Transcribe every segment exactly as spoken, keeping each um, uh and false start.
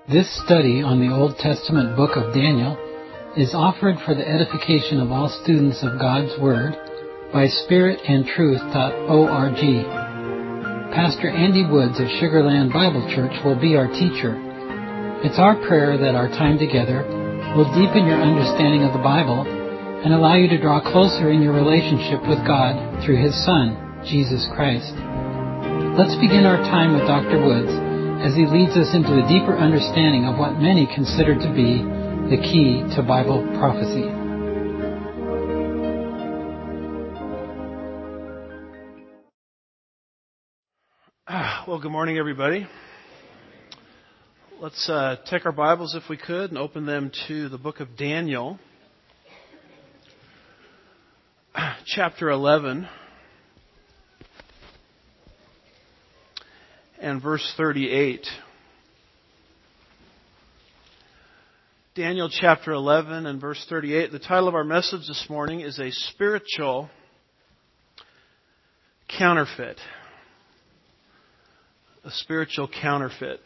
This study on the Old Testament book of Daniel is offered for the edification of all students of God's Word by spirit and truth dot org. Pastor Andy Woods of Sugarland Bible Church will be our teacher. It's our prayer that our time together will deepen your understanding of the Bible and allow you to draw closer in your relationship with God through His Son, Jesus Christ. Let's begin our time with Doctor Woods as he leads us into a deeper understanding of what many consider to be the key to Bible prophecy. Well, good morning, everybody. Let's uh, take our Bibles, if we could, and open them to the book of Daniel, chapter eleven, and verse thirty-eight. Daniel chapter eleven and verse thirty-eight. The title of our message this morning is A Spiritual Counterfeit. A spiritual counterfeit.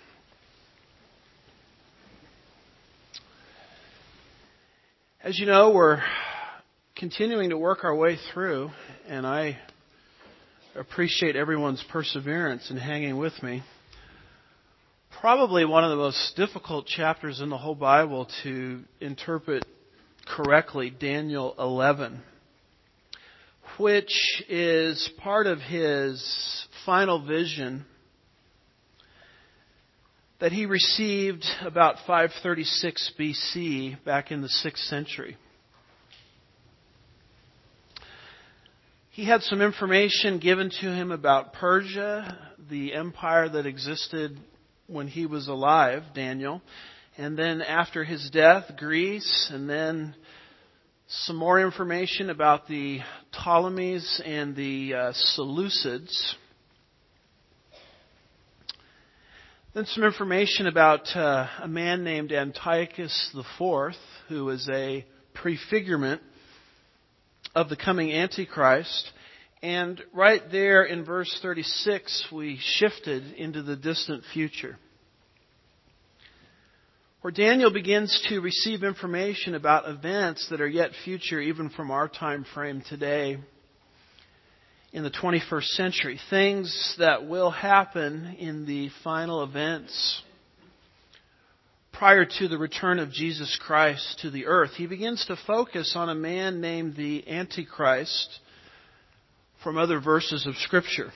As you know, we're continuing to work our way through, and I appreciate everyone's perseverance in hanging with me. Probably one of the most difficult chapters in the whole Bible to interpret correctly, Daniel eleven, which is part of his final vision that he received about five thirty-six B C, back in the sixth century. He had some information given to him about Persia, the empire that existed when he was alive, Daniel, and then after his death, Greece, and then some more information about the Ptolemies and the uh, Seleucids. Then some information about uh, a man named Antiochus the Fourth, who was a prefigurement of the coming Antichrist. And right there in verse thirty-six, we shifted into the distant future, where Daniel begins to receive information about events that are yet future, even from our time frame today in the twenty-first century. Things that will happen in the final events prior to the return of Jesus Christ to the earth. He begins to focus on a man named the Antichrist from other verses of Scripture.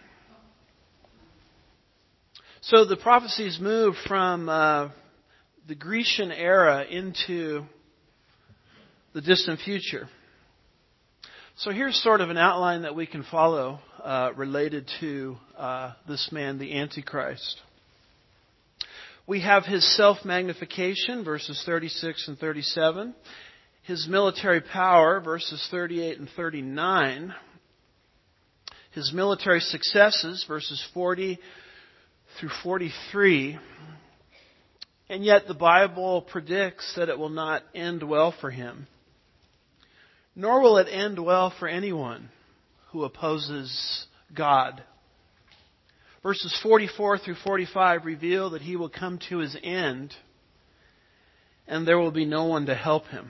So the prophecies move from uh, the Grecian era into the distant future. So here's sort of an outline that we can follow uh, related to uh, this man, the Antichrist. We have his self-magnification, verses thirty-six and thirty-seven. His military power, verses thirty-eight and thirty-nine. His military successes, verses forty through forty-three. And yet the Bible predicts that it will not end well for him. Nor will it end well for anyone who opposes God. Verses forty-four through forty-five reveal that he will come to his end and there will be no one to help him.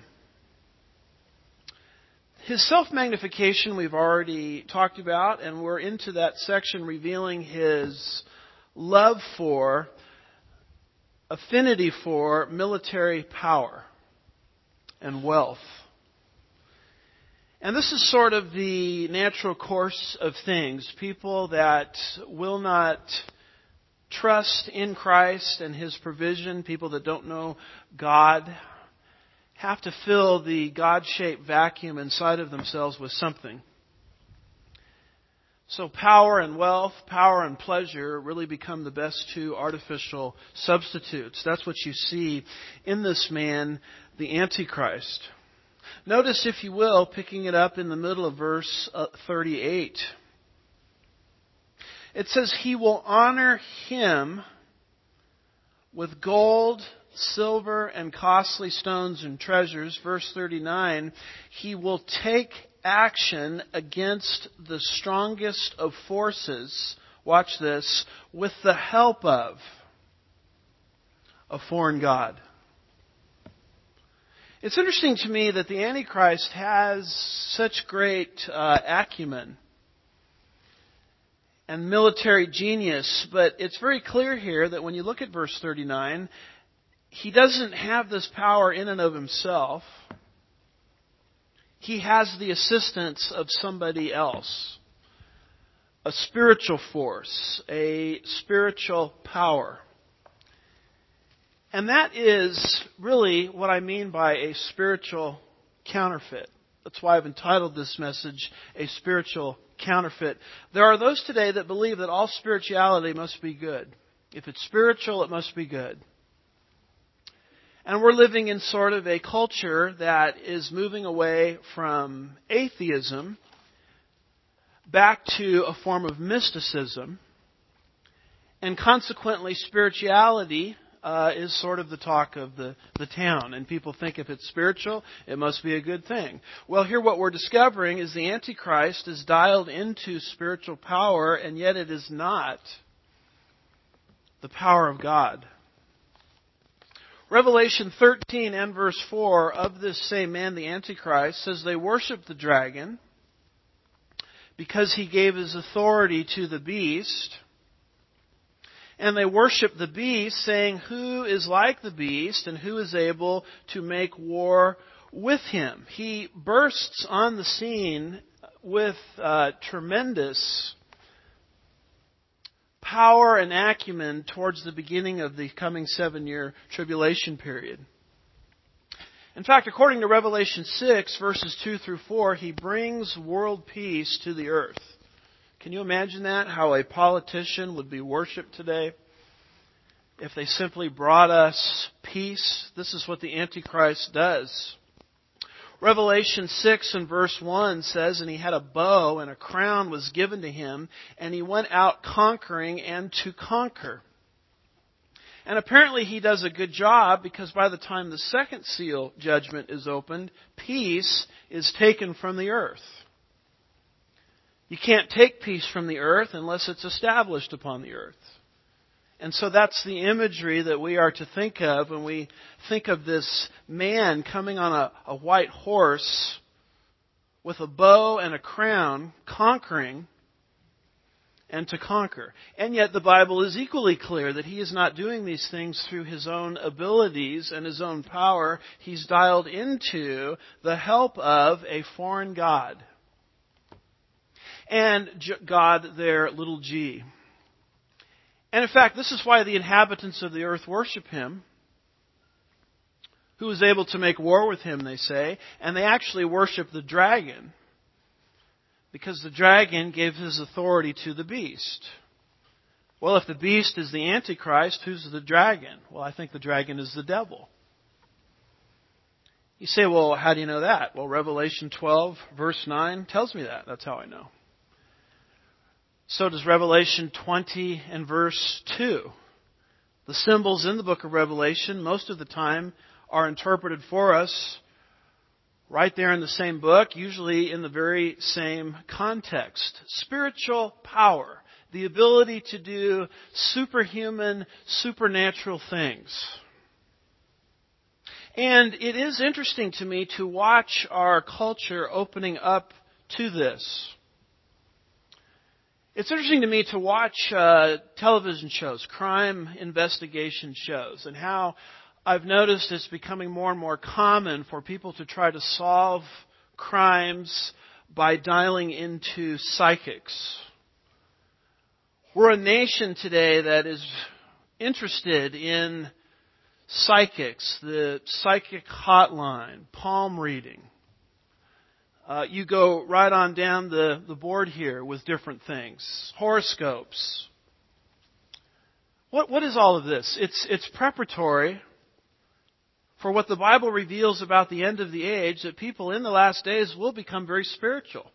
His self-magnification we've already talked about, and we're into that section revealing his love for, affinity for military power and wealth. And this is sort of the natural course of things. People that will not trust in Christ and His provision, people that don't know God, have to fill the God-shaped vacuum inside of themselves with something. So power and wealth, power and pleasure really become the best two artificial substitutes. That's what you see in this man, the Antichrist. Notice, if you will, picking it up in the middle of verse thirty-eight. It says, he will honor him with gold, silver, and costly stones and treasures. Verse thirty-nine, he will take action against the strongest of forces, watch this, with the help of a foreign god. It's interesting to me that the Antichrist has such great uh, acumen and military genius, but it's very clear here that when you look at verse thirty-nine, he doesn't have this power in and of himself. He has the assistance of somebody else, a spiritual force, a spiritual power. And that is really what I mean by a spiritual counterfeit. That's why I've entitled this message, A Spiritual Counterfeit. There are those today that believe that all spirituality must be good. If it's spiritual, it must be good. And we're living in sort of a culture that is moving away from atheism back to a form of mysticism. And consequently, spirituality Uh, is sort of the talk of the, the town. And people think if it's spiritual, it must be a good thing. Well, here what we're discovering is the Antichrist is dialed into spiritual power, and yet it is not the power of God. Revelation thirteen and verse four of this same man, the Antichrist, says they worship the dragon because he gave his authority to the beast. And they worship the beast, saying, who is like the beast and who is able to make war with him? He bursts on the scene with uh, tremendous power and acumen towards the beginning of the coming seven-year tribulation period. In fact, according to Revelation six, verses two through four, he brings world peace to the earth. Can you imagine that? How a politician would be worshipped today if they simply brought us peace? This is what the Antichrist does. Revelation six and verse one says, and he had a bow and a crown was given to him, and he went out conquering and to conquer. And apparently he does a good job, because by the time the second seal judgment is opened, peace is taken from the earth. You can't take peace from the earth unless it's established upon the earth. And so that's the imagery that we are to think of when we think of this man coming on a, a white horse with a bow and a crown, conquering and to conquer. And yet the Bible is equally clear that he is not doing these things through his own abilities and his own power. He's dialed into the help of a foreign god. And God there, little g. And in fact, this is why the inhabitants of the earth worship him, who is able to make war with him, they say. And they actually worship the dragon, because the dragon gave his authority to the beast. Well, if the beast is the Antichrist, who's the dragon? Well, I think the dragon is the devil. You say, well, how do you know that? Well, Revelation twelve, verse nine tells me that. That's how I know. So does Revelation twenty and verse two. The symbols in the book of Revelation, most of the time, are interpreted for us right there in the same book, usually in the very same context. Spiritual power, the ability to do superhuman, supernatural things. And it is interesting to me to watch our culture opening up to this. It's interesting to me to watch uh, television shows, crime investigation shows, and how I've noticed it's becoming more and more common for people to try to solve crimes by dialing into psychics. We're a nation today that is interested in psychics, the psychic hotline, palm reading. Uh, you go right on down the, the board here with different things. Horoscopes. What what is all of this? It's it's preparatory for what the Bible reveals about the end of the age, that people in the last days will become very spiritual.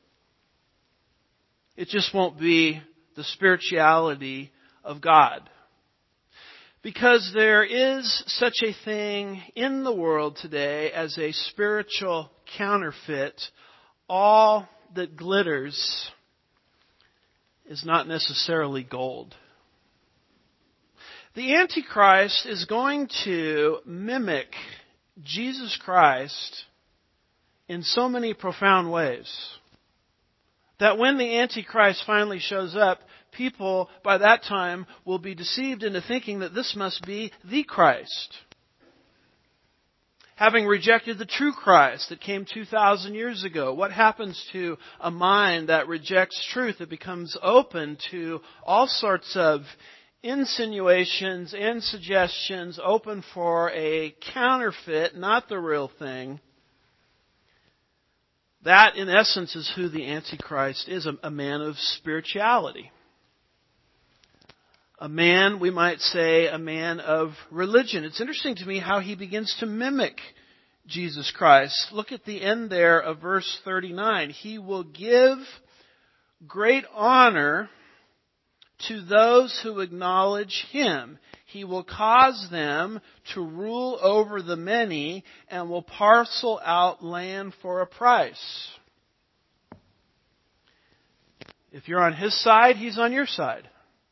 It just won't be the spirituality of God. Because there is such a thing in the world today as a spiritual counterfeit. All that glitters is not necessarily gold. The Antichrist is going to mimic Jesus Christ in so many profound ways that when the Antichrist finally shows up, people by that time will be deceived into thinking that this must be the Christ. Having rejected the true Christ that came two thousand years ago, what happens to a mind that rejects truth? It becomes open to all sorts of insinuations and suggestions, open for a counterfeit, not the real thing. That, in essence, is who the Antichrist is, a, a man of spirituality. A man, we might say, a man of religion. It's interesting to me how he begins to mimic Jesus Christ. Look at the end there of verse thirty-nine. He will give great honor to those who acknowledge Him. He will cause them to rule over the many and will parcel out land for a price. If you're on His side, He's on your side.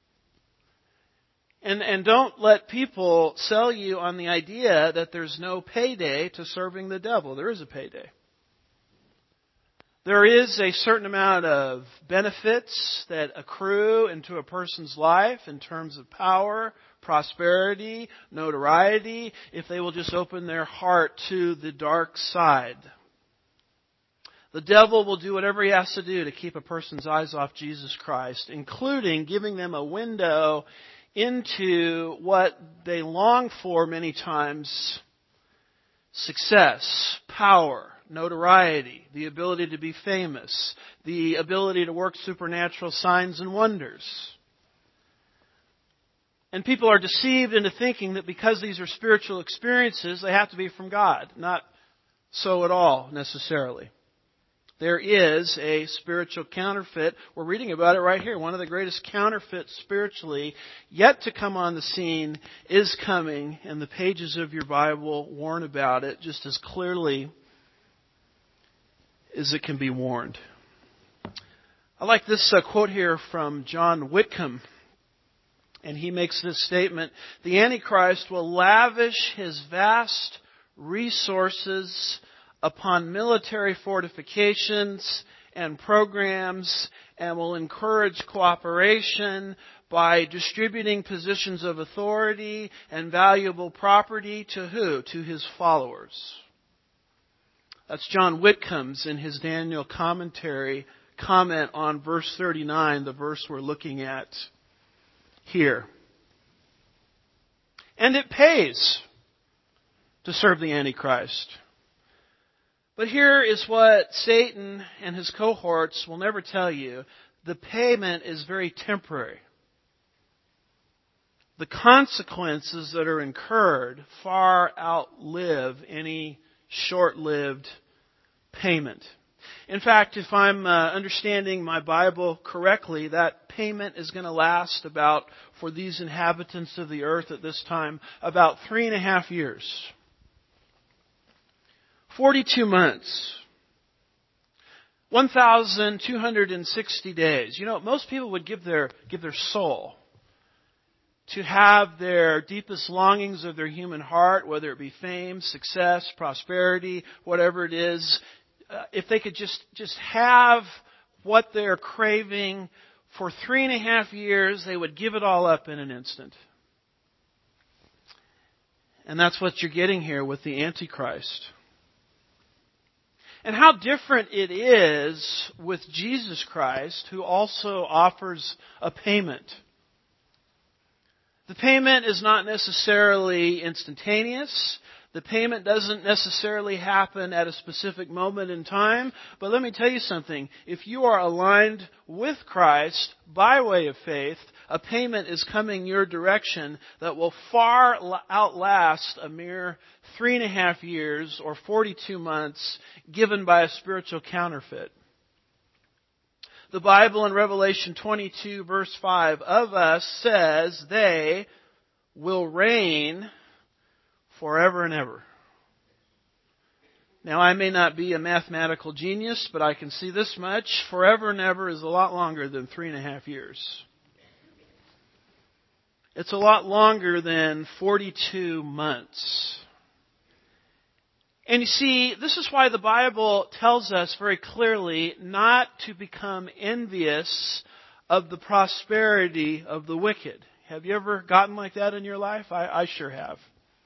And, and don't let people sell you on the idea that there's no payday to serving the devil. There is a payday. There is a certain amount of benefits that accrue into a person's life in terms of power, prosperity, notoriety, if they will just open their heart to the dark side. The devil will do whatever he has to do to keep a person's eyes off Jesus Christ, including giving them a window into what they long for many times: success, power, notoriety, the ability to be famous, the ability to work supernatural signs and wonders. And people are deceived into thinking that because these are spiritual experiences, they have to be from God. Not so at all, necessarily. There is a spiritual counterfeit. We're reading about it right here. One of the greatest counterfeits spiritually yet to come on the scene is coming, and the pages of your Bible warn about it just as clearly as it can be warned. I like this uh, quote here from John Whitcomb, and he makes this statement: the Antichrist will lavish his vast resources upon military fortifications and programs, and will encourage cooperation by distributing positions of authority and valuable property to who? To his followers. That's John Whitcomb's in his Daniel commentary comment on verse thirty-nine, the verse we're looking at here. And it pays to serve the Antichrist. But here is what Satan and his cohorts will never tell you. The payment is very temporary. The consequences that are incurred far outlive any short-lived payment. In fact, if I'm uh, understanding my Bible correctly, that payment is going to last about, for these inhabitants of the earth at this time, about three and a half years. forty-two months. one thousand two hundred sixty days. You know, most people would give their, give their soul to have their deepest longings of their human heart, whether it be fame, success, prosperity, whatever it is, uh, if they could just, just have what they're craving for three and a half years, they would give it all up in an instant. And that's what you're getting here with the Antichrist. And how different it is with Jesus Christ, who also offers a payment. The payment is not necessarily instantaneous. The payment doesn't necessarily happen at a specific moment in time. But let me tell you something. If you are aligned with Christ by way of faith, a payment is coming your direction that will far outlast a mere three and a half years or forty-two months given by a spiritual counterfeit. The Bible in Revelation twenty-two verse five of us says they will reign forever and ever. Now, I may not be a mathematical genius, but I can see this much. Forever and ever is a lot longer than three and a half years. It's a lot longer than forty-two months. And you see, this is why the Bible tells us very clearly not to become envious of the prosperity of the wicked. Have you ever gotten like that in your life? I, I sure have.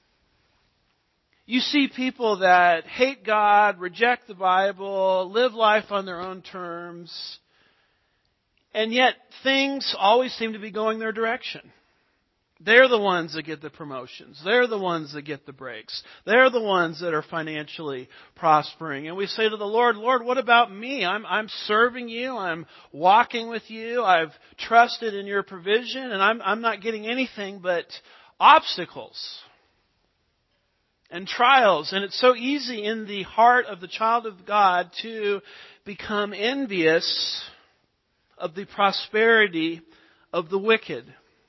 You see people that hate God, reject the Bible, live life on their own terms, and yet things always seem to be going their direction. They're the ones that get the promotions. They're the ones that get the breaks. They're the ones that are financially prospering. And we say to the Lord, Lord, what about me? I'm, I'm serving you. I'm walking with you. I've trusted in your provision, and I'm, I'm not getting anything but obstacles and trials. And it's so easy in the heart of the child of God to become envious of the prosperity of the wicked.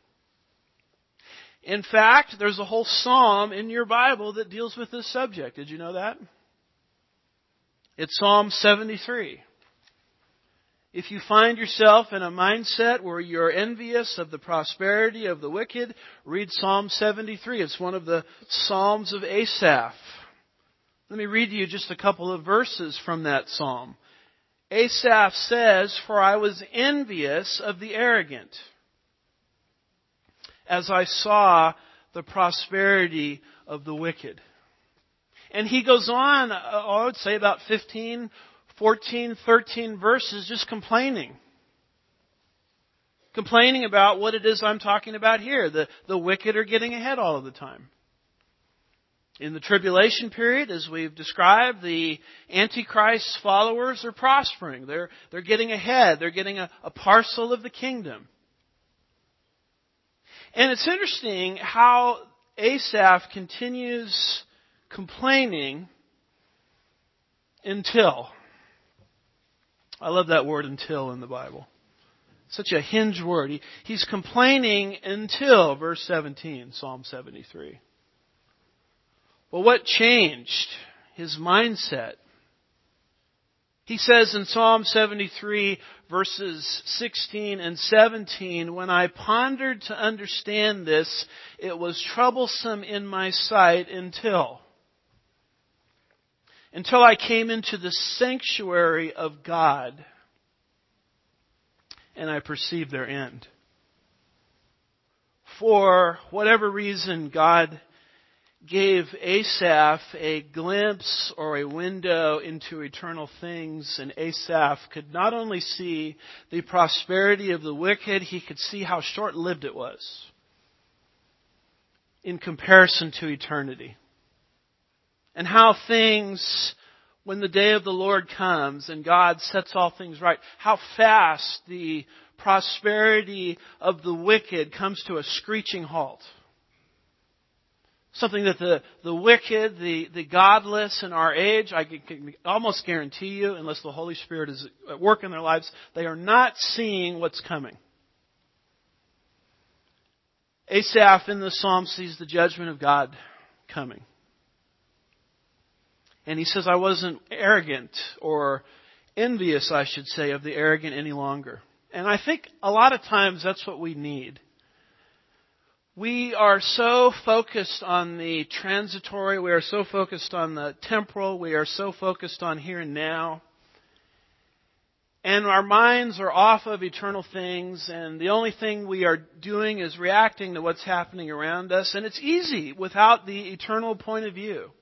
In fact, there's a whole psalm in your Bible that deals with this subject. Did you know that? It's Psalm seventy-three. If you find yourself in a mindset where you're envious of the prosperity of the wicked, read Psalm seventy-three. It's one of the Psalms of Asaph. Let me read to you just a couple of verses from that psalm. Asaph says, "For I was envious of the arrogant, as I saw the prosperity of the wicked." And he goes on, I would say about fifteen, fourteen, thirteen verses just complaining. Complaining about what it is I'm talking about here. The, the wicked are getting ahead all of the time. In the tribulation period, as we've described, the Antichrist's followers are prospering. They're, they're getting ahead. They're getting a, a parcel of the kingdom. And it's interesting how Asaph continues complaining until. I love that word until in the Bible. Such a hinge word. He, he's complaining until verse seventeen, Psalm seventy-three. Well, what changed his mindset? He says in Psalm seventy-three, verses sixteen and seventeen, "When I pondered to understand this, it was troublesome in my sight until, until I came into the sanctuary of God, and I perceived their end." For whatever reason, God gave Asaph a glimpse or a window into eternal things, and Asaph could not only see the prosperity of the wicked, he could see how short-lived it was in comparison to eternity. And how things, when the day of the Lord comes and God sets all things right, how fast the prosperity of the wicked comes to a screeching halt. Something that the, the wicked, the, the godless in our age, I can almost guarantee you, unless the Holy Spirit is at work in their lives, they are not seeing what's coming. Asaph in the psalm sees the judgment of God coming. And he says, I wasn't arrogant or envious, I should say, of the arrogant any longer. And I think a lot of times that's what we need. We are so focused on the transitory, we are so focused on the temporal, we are so focused on here and now. And our minds are off of eternal things, and the only thing we are doing is reacting to what's happening around us. And it's easy without the eternal point of view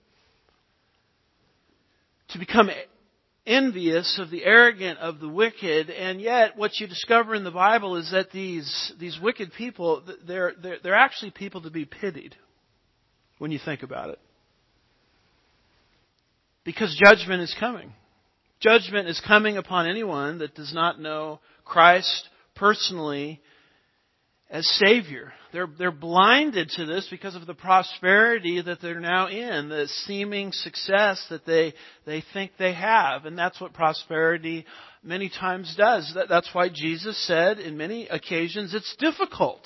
to become envious of the arrogant, of the wicked, and yet what you discover in the Bible is that these these wicked people, they're, they're, they're actually people to be pitied when you think about it. Because judgment is coming. Judgment is coming upon anyone that does not know Christ personally as Savior. They're, they're blinded to this because of the prosperity that they're now in, the seeming success that they, they think they have. And that's what prosperity many times does. That, that's why Jesus said in many occasions it's difficult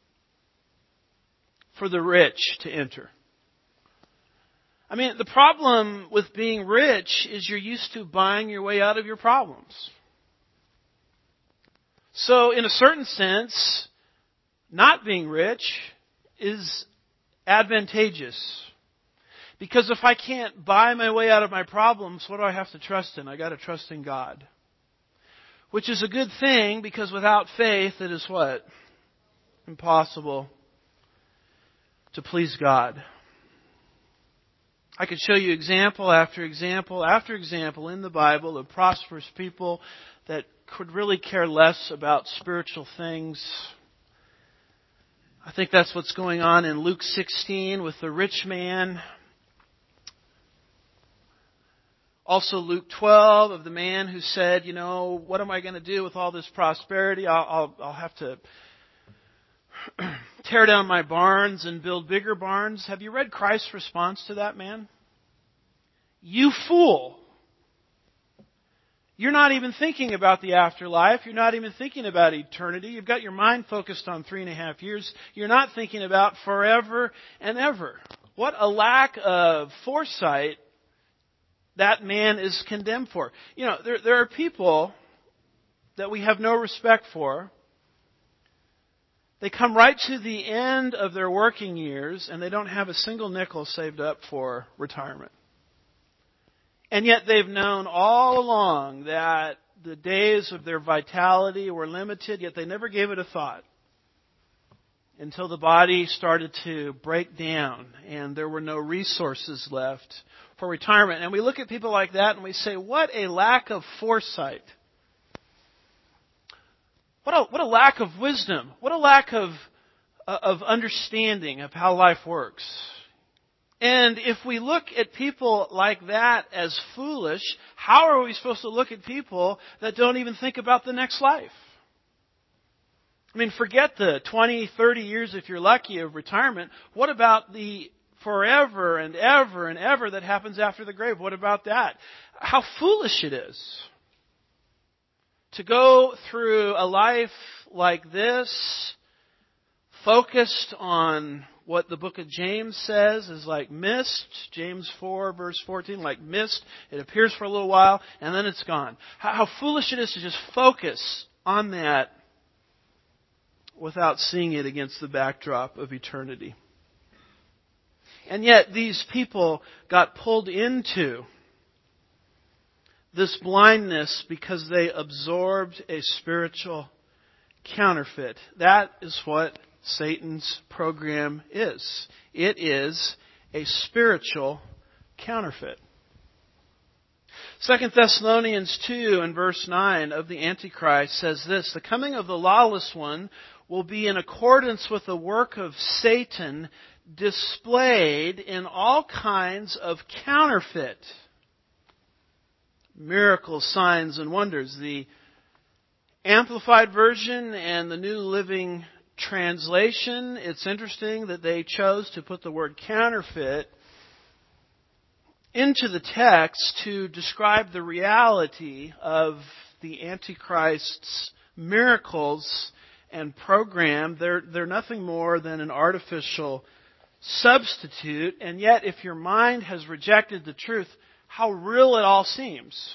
for the rich to enter. I mean, the problem with being rich is you're used to buying your way out of your problems. So in a certain sense, not being rich is advantageous. Because if I can't buy my way out of my problems, what do I have to trust in? I got to trust in God. Which is a good thing, because without faith it is what? Impossible to please God. I could show you example after example after example in the Bible of prosperous people that could really care less about spiritual things. I think that's what's going on in Luke sixteen with the rich man. Also Luke twelve of the man who said, you know, what am I going to do with all this prosperity? I'll, I'll, I'll have to tear down my barns and build bigger barns. Have you read Christ's response to that man? You fool! You're not even thinking about the afterlife. You're not even thinking about eternity. You've got your mind focused on three and a half years. You're not thinking about forever and ever. What a lack of foresight that man is condemned for. You know, there, there are people that we have no respect for. They come right to the end of their working years and they don't have a single nickel saved up for retirement. And yet they've known all along that the days of their vitality were limited, yet they never gave it a thought until the body started to break down and there were no resources left for retirement. And we look at people like that and we say, what a lack of foresight. What a, what a lack of wisdom. What a lack of, of understanding of how life works. And if we look at people like that as foolish, how are we supposed to look at people that don't even think about the next life? I mean, forget the twenty, thirty years, if you're lucky, of retirement. What about the forever and ever and ever that happens after the grave? What about that? How foolish it is to go through a life like this, focused on what the book of James says is like mist. James four, verse fourteen, like mist. It appears for a little while, and then it's gone. How, how foolish it is to just focus on that without seeing it against the backdrop of eternity. And yet, these people got pulled into this blindness because they absorbed a spiritual counterfeit. That is what Satan's program is. It is a spiritual counterfeit. Second Thessalonians two and verse nine of the Antichrist says this: the coming of the lawless one will be in accordance with the work of Satan, displayed in all kinds of counterfeit miracles, signs, and wonders. The Amplified Version and the New Living Translation, it's interesting that they chose to put the word counterfeit into the text to describe the reality of the Antichrist's miracles and program. They're, they're nothing more than an artificial substitute. And yet, if your mind has rejected the truth, how real it all seems.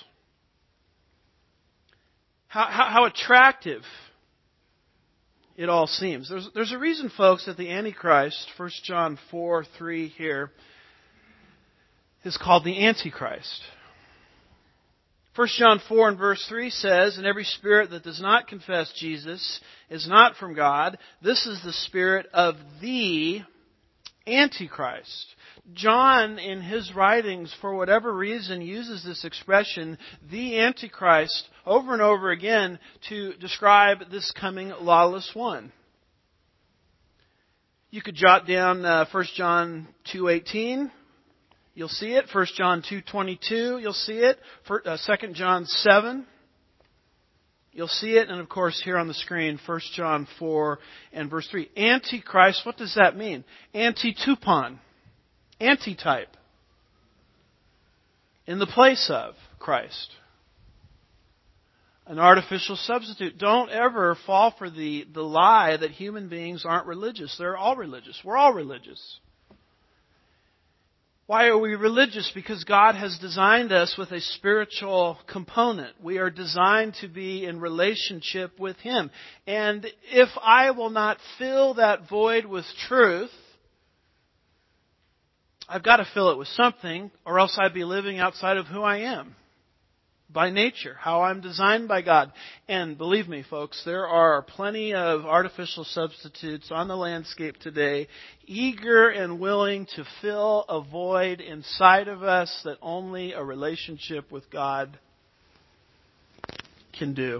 How, how, how attractive it all seems. There's, there's a reason, folks, that the Antichrist, First John four three here, is called the Antichrist. First John four and verse three says, and every spirit that does not confess Jesus is not from God. This is the spirit of the Antichrist. John, in his writings, for whatever reason, uses this expression, the Antichrist, over and over again to describe this coming lawless one. You could jot down uh, First John two eighteen. You'll see it. First John two twenty-two. You'll see it. For, uh, Second John seven. You'll see it. And of course, here on the screen, First John four and verse three. Antichrist, what does that mean? Anti-tupon. Antitype. In the place of Christ. An artificial substitute. Don't ever fall for the, the lie that human beings aren't religious. They're all religious. We're all religious. Why are we religious? Because God has designed us with a spiritual component. We are designed to be in relationship with Him. And if I will not fill that void with truth, I've got to fill it with something, or else I'd be living outside of who I am. By nature, how I'm designed by God. And believe me, folks, there are plenty of artificial substitutes on the landscape today, eager and willing to fill a void inside of us that only a relationship with God can do.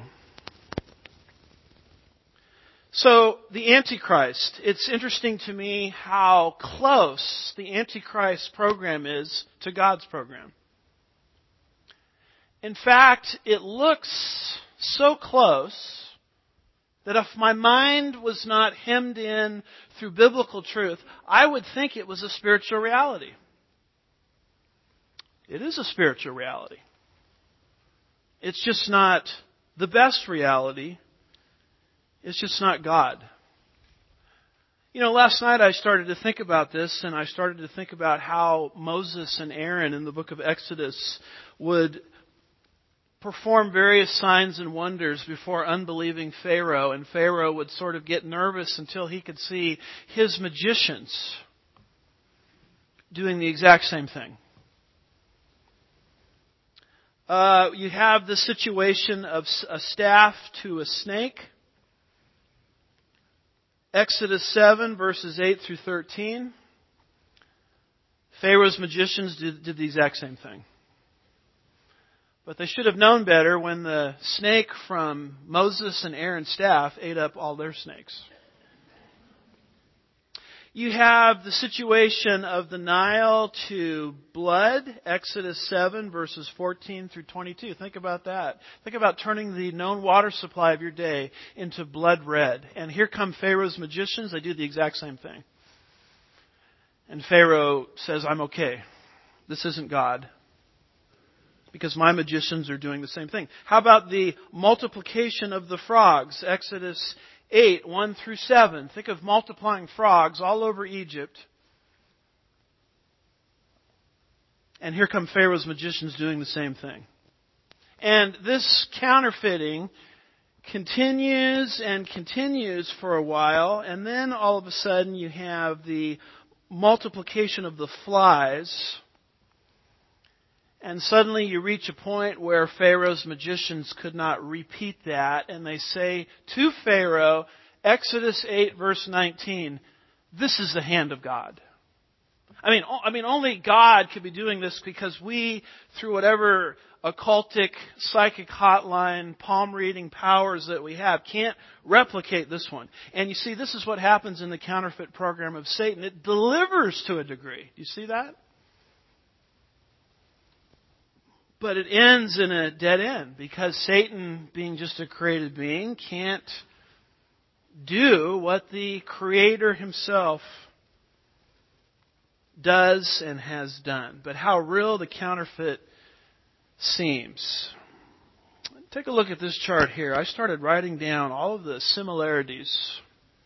So, the Antichrist. It's interesting to me how close the Antichrist program is to God's program. In fact, it looks so close that if my mind was not hemmed in through biblical truth, I would think it was a spiritual reality. It is a spiritual reality. It's just not the best reality. It's just not God. You know, last night I started to think about this, and I started to think about how Moses and Aaron in the book of Exodus would perform various signs and wonders before unbelieving Pharaoh, and Pharaoh would sort of get nervous until he could see his magicians doing the exact same thing. Uh, you have the situation of a staff to a snake. Exodus seven, verses eight through thirteen. Pharaoh's magicians did, did the exact same thing. But they should have known better when the snake from Moses and Aaron's staff ate up all their snakes. You have the situation of the Nile to blood, Exodus seven, verses fourteen through twenty-two. Think about that. Think about turning the known water supply of your day into blood red. And here come Pharaoh's magicians. They do the exact same thing. And Pharaoh says, I'm okay. This isn't God. Because my magicians are doing the same thing. How about the multiplication of the frogs? Exodus eight, one through seven. Think of multiplying frogs all over Egypt. And here come Pharaoh's magicians doing the same thing. And this counterfeiting continues and continues for a while. And then all of a sudden you have the multiplication of the flies. And suddenly you reach a point where Pharaoh's magicians could not repeat that. And they say to Pharaoh, Exodus eight verse nineteen, this is the hand of God. I mean, I mean, only God could be doing this because we, through whatever occultic, psychic hotline, palm reading powers that we have, can't replicate this one. And you see, this is what happens in the counterfeit program of Satan. It delivers to a degree. Do you see that? But it ends in a dead end because Satan, being just a created being, can't do what the Creator Himself does and has done. But how real the counterfeit seems. Take a look at this chart here. I started writing down all of the similarities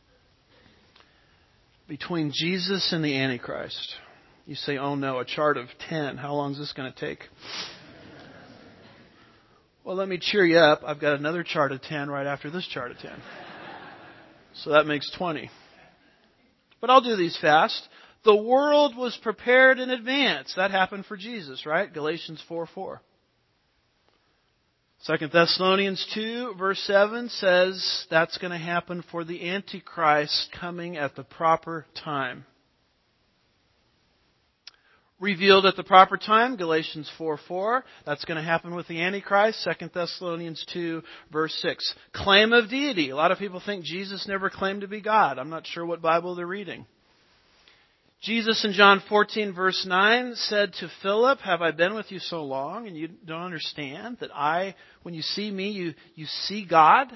between Jesus and the Antichrist. You say, oh no, a chart of ten. How long is this going to take? Well, let me cheer you up. I've got another chart of ten right after this chart of ten. So that makes twenty. But I'll do these fast. The world was prepared in advance. That happened for Jesus, right? Galatians four four. Second Thessalonians two, verse seven says that's going to happen for the Antichrist coming at the proper time. Revealed at the proper time, Galatians four four. That's going to happen with the Antichrist, Second Thessalonians two, verse six. Claim of deity. A lot of people think Jesus never claimed to be God. I'm not sure what Bible they're reading. Jesus in John fourteen, verse nine said to Philip, have I been with you so long and you don't understand that I, when you see me, you, you see God?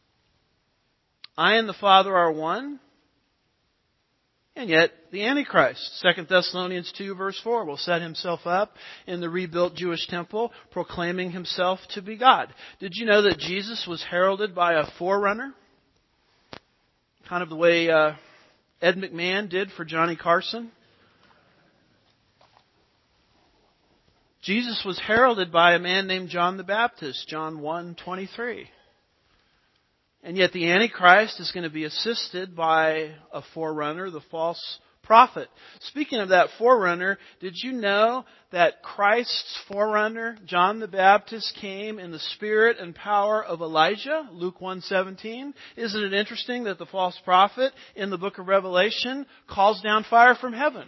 I and the Father are one. And yet, the Antichrist, Second Thessalonians two, verse four, will set himself up in the rebuilt Jewish temple, proclaiming himself to be God. Did you know that Jesus was heralded by a forerunner? Kind of the way uh, Ed McMahon did for Johnny Carson. Jesus was heralded by a man named John the Baptist, John one twenty-three. And yet the Antichrist is going to be assisted by a forerunner, the false prophet. Speaking of that forerunner, did you know that Christ's forerunner, John the Baptist, came in the spirit and power of Elijah? Luke one seventeen. Isn't it interesting that the false prophet in the book of Revelation calls down fire from heaven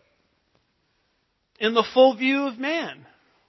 in the full view of man?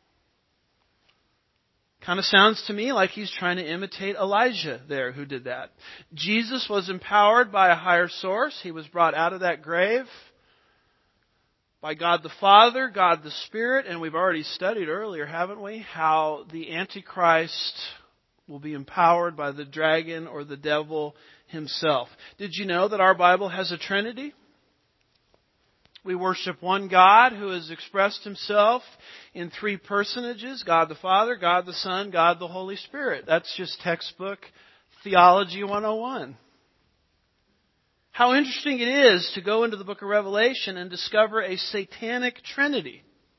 Kind of sounds to me like he's trying to imitate Elijah there who did that. Jesus was empowered by a higher source. He was brought out of that grave by God the Father, God the Spirit, and we've already studied earlier, haven't we, how the Antichrist will be empowered by the dragon or the devil himself. Did you know that our Bible has a Trinity? We worship one God who has expressed Himself in three personages, God the Father, God the Son, God the Holy Spirit. That's just textbook Theology one oh one. How interesting it is to go into the book of Revelation and discover a satanic trinity.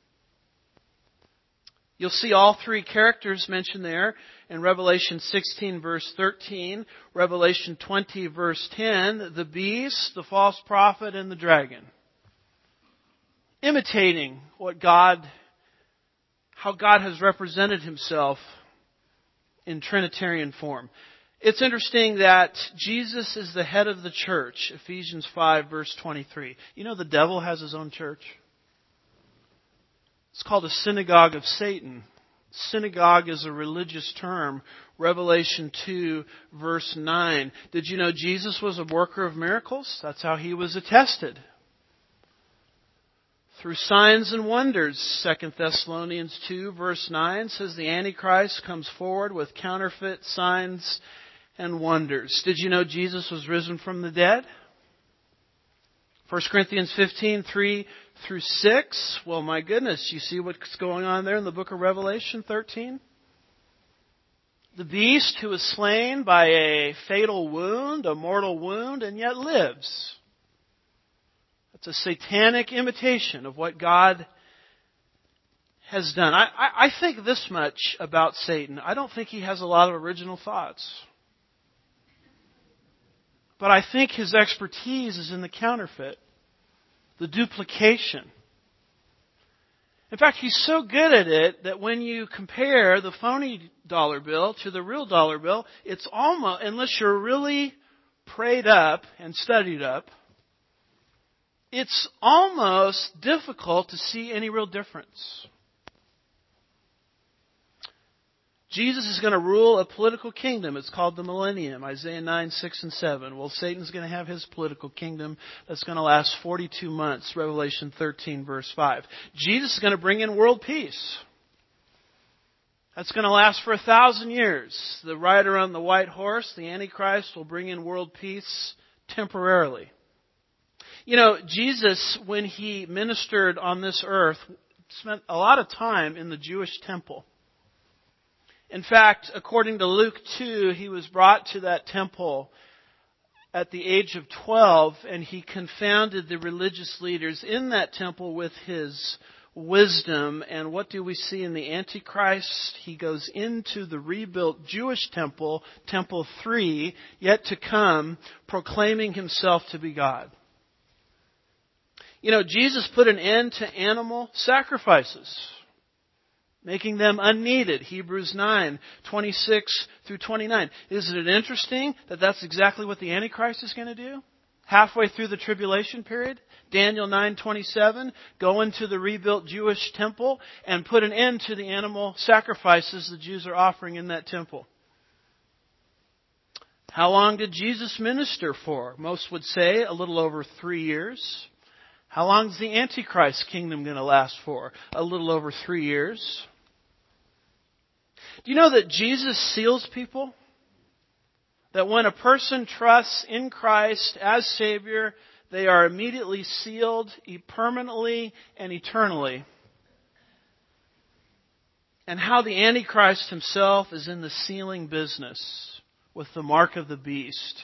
You'll see all three characters mentioned there in Revelation sixteen verse thirteen, Revelation twenty verse ten, the beast, the false prophet, and the dragon. Imitating what God, how God has represented Himself in Trinitarian form. It's interesting that Jesus is the head of the church, Ephesians five verse twenty-three. You know the devil has his own church? It's called a synagogue of Satan. Synagogue is a religious term. Revelation two verse nine. Did you know Jesus was a worker of miracles? That's how He was attested. Through signs and wonders, Second Thessalonians two verse nine says the Antichrist comes forward with counterfeit signs and wonders. Did you know Jesus was risen from the dead? First Corinthians fifteen, three through six. Well, my goodness, you see what's going on there in the book of Revelation thirteen? The beast who was slain by a fatal wound, a mortal wound, and yet lives. It's a satanic imitation of what God has done. I, I, I think this much about Satan. I don't think he has a lot of original thoughts. But I think his expertise is in the counterfeit, the duplication. In fact, he's so good at it that when you compare the phony dollar bill to the real dollar bill, it's almost, unless you're really prayed up and studied up, it's almost difficult to see any real difference. Jesus is going to rule a political kingdom. It's called the millennium, Isaiah nine, six, and seven. Well, Satan's going to have his political kingdom that's going to last forty-two months, Revelation thirteen, verse five. Jesus is going to bring in world peace. That's going to last for a thousand years. The rider on the white horse, the Antichrist, will bring in world peace temporarily. You know, Jesus, when He ministered on this earth, spent a lot of time in the Jewish temple. In fact, according to Luke two, He was brought to that temple at the age of twelve, and He confounded the religious leaders in that temple with His wisdom. And what do we see in the Antichrist? He goes into the rebuilt Jewish temple, Temple three, yet to come, proclaiming Himself to be God. You know, Jesus put an end to animal sacrifices, making them unneeded. Hebrews nine, twenty-six through twenty-nine. Isn't it interesting that that's exactly what the Antichrist is going to do? Halfway through the tribulation period, Daniel nine, twenty-seven, go into the rebuilt Jewish temple and put an end to the animal sacrifices the Jews are offering in that temple. How long did Jesus minister for? Most would say a little over three years. How long is the Antichrist kingdom going to last for? A little over three years. Do you know that Jesus seals people? That when a person trusts in Christ as Savior, they are immediately sealed permanently and eternally. And how the Antichrist himself is in the sealing business with the mark of the beast.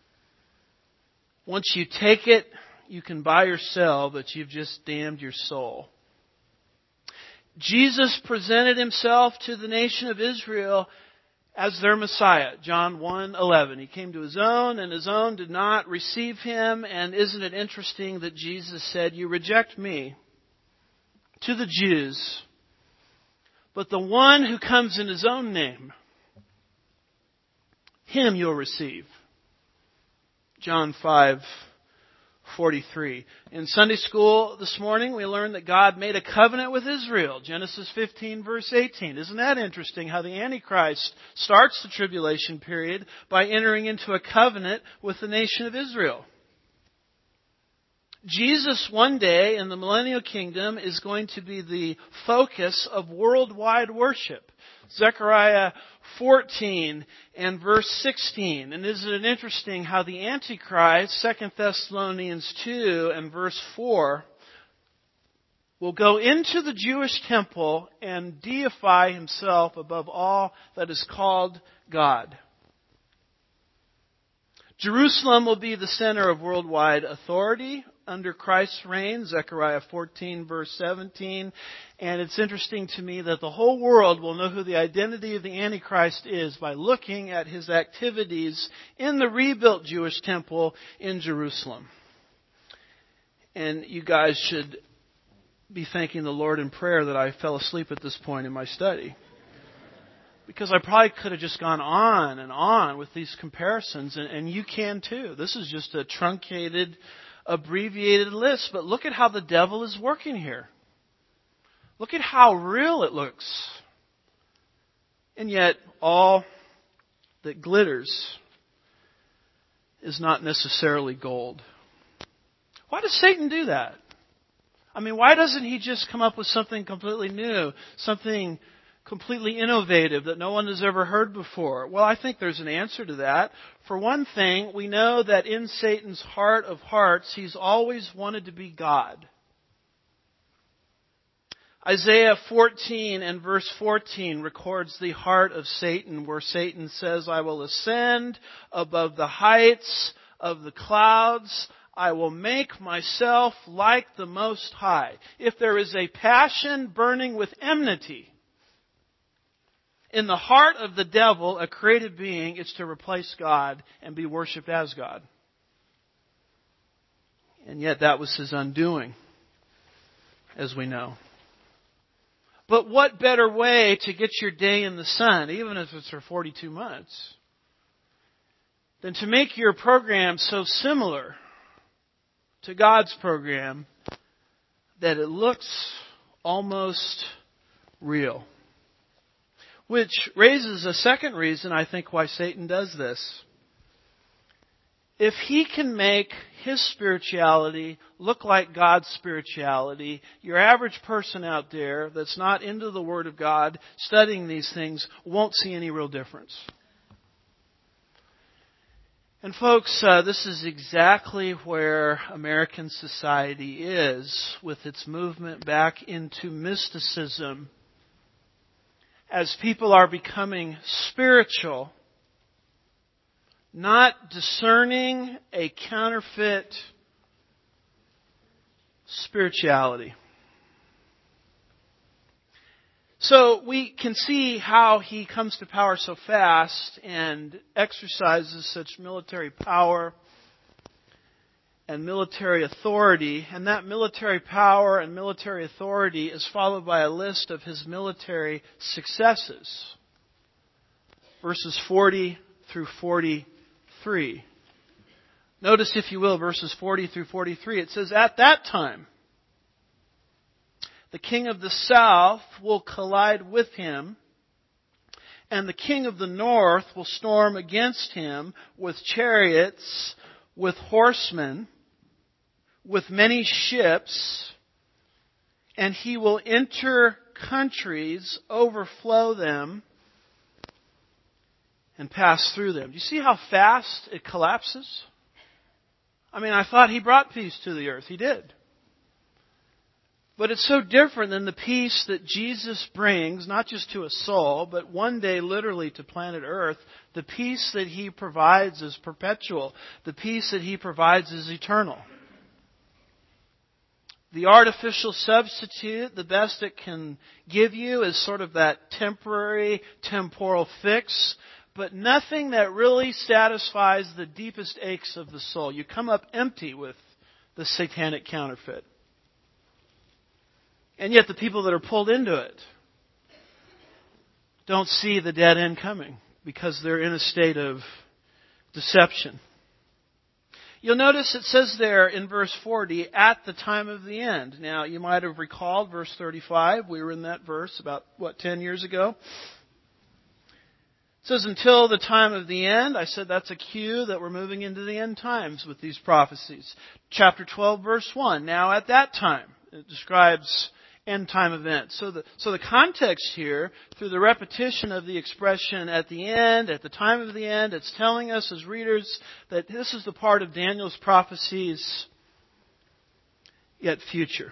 Once you take it, you can buy or sell, but you've just damned your soul. Jesus presented himself to the nation of Israel as their Messiah. John one eleven. He came to his own, and his own did not receive him. And isn't it interesting that Jesus said, "You reject me," to the Jews, but the one who comes in his own name, him you'll receive. John five forty-three. In Sunday school this morning, we learned that God made a covenant with Israel. Genesis fifteen, verse eighteen. Isn't that interesting how the Antichrist starts the tribulation period by entering into a covenant with the nation of Israel? Jesus one day in the millennial kingdom is going to be the focus of worldwide worship. Zechariah fourteen and verse sixteen. And isn't it interesting how the Antichrist, Second Thessalonians two and verse four, will go into the Jewish temple and deify himself above all that is called God. Jerusalem will be the center of worldwide authority under Christ's reign, Zechariah fourteen, verse seventeen. And it's interesting to me that the whole world will know who the identity of the Antichrist is by looking at his activities in the rebuilt Jewish temple in Jerusalem. And you guys should be thanking the Lord in prayer that I fell asleep at this point in my study. Because I probably could have just gone on and on with these comparisons, and, and you can too. This is just a truncated, abbreviated list, but look at how the devil is working here. Look at how real it looks. And yet, all that glitters is not necessarily gold. Why does Satan do that? I mean, why doesn't he just come up with something completely new, something completely innovative that no one has ever heard before? Well, I think there's an answer to that. For one thing, we know that in Satan's heart of hearts, he's always wanted to be God. Isaiah fourteen and verse fourteen records the heart of Satan, where Satan says, "I will ascend above the heights of the clouds. I will make myself like the Most High." If there is a passion burning with enmity in the heart of the devil, a created being, it's to replace God and be worshipped as God. And yet that was his undoing, as we know. But what better way to get your day in the sun, even if it's for forty-two months, than to make your program so similar to God's program that it looks almost real? Which raises a second reason, I think, why Satan does this. If he can make his spirituality look like God's spirituality, your average person out there that's not into the Word of God, studying these things, won't see any real difference. And folks, uh, this is exactly where American society is with its movement back into mysticism. As people are becoming spiritual, not discerning a counterfeit spirituality. So we can see how he comes to power so fast and exercises such military power and military authority. And that military power and military authority is followed by a list of his military successes. Verses forty through forty-three. Notice, if you will, verses forty through forty-three. It says, "At that time, the king of the south will collide with him, and the king of the north will storm against him with chariots, with horsemen, with many ships, and he will enter countries, overflow them, and pass through them." Do you see how fast it collapses? I mean, I thought he brought peace to the earth. He did. But it's so different than the peace that Jesus brings, not just to a soul, but one day literally to planet Earth. The peace that He provides is perpetual. The peace that He provides is eternal. The artificial substitute, the best it can give you is sort of that temporary, temporal fix, but nothing that really satisfies the deepest aches of the soul. You come up empty with the satanic counterfeit. And yet the people that are pulled into it don't see the dead end coming because they're in a state of deception. You'll notice it says there in verse forty, at the time of the end. Now, you might have recalled verse thirty-five. We were in that verse about, what, ten years ago? It says, until the time of the end. I said that's a cue that we're moving into the end times with these prophecies. Chapter twelve, verse one. Now, at that time. It describes end time events. So the, so the context here, through the repetition of the expression at the end, at the time of the end, it's telling us as readers that this is the part of Daniel's prophecies yet future.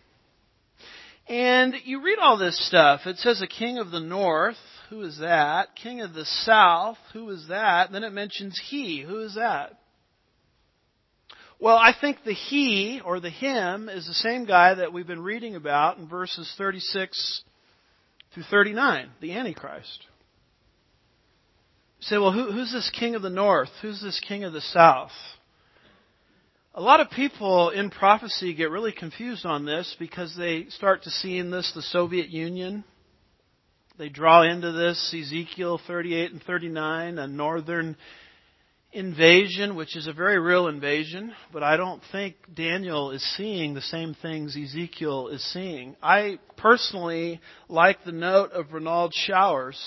And you read all this stuff. It says a king of the north. Who is that? King of the south. Who is that? Then it mentions he. Who is that? Well, I think the he, or the him, is the same guy that we've been reading about in verses thirty-six through thirty-nine, the Antichrist. You say, well, who, who's this king of the north? Who's this king of the south? A lot of people in prophecy get really confused on this because they start to see in this the Soviet Union. They draw into this Ezekiel thirty-eight and thirty-nine, a northern invasion, which is a very real invasion, but I don't think Daniel is seeing the same things Ezekiel is seeing. I personally like the note of Ronald Showers,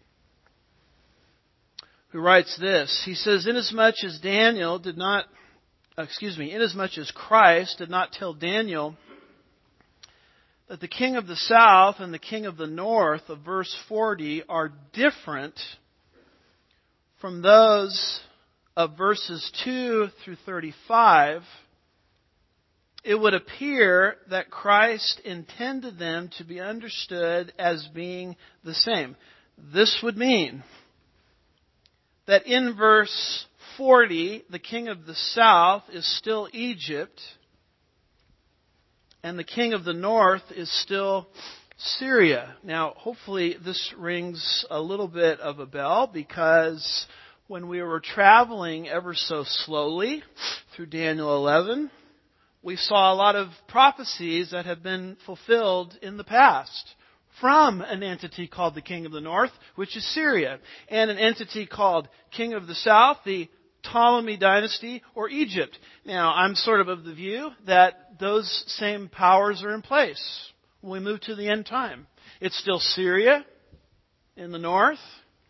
who writes this. He says, inasmuch as Daniel did not, excuse me, inasmuch as Christ did not tell Daniel that the king of the south and the king of the north of verse forty are different from those of verses two through thirty-five, it would appear that Christ intended them to be understood as being the same. This would mean that in verse forty, the king of the south is still Egypt, and the king of the north is still Syria. Now, hopefully this rings a little bit of a bell, because when we were traveling ever so slowly through Daniel eleven, we saw a lot of prophecies that have been fulfilled in the past from an entity called the king of the north, which is Syria, and an entity called king of the south, the Ptolemy dynasty, or Egypt. Now, I'm sort of of the view that those same powers are in place when we move to the end time. It's still Syria in the north,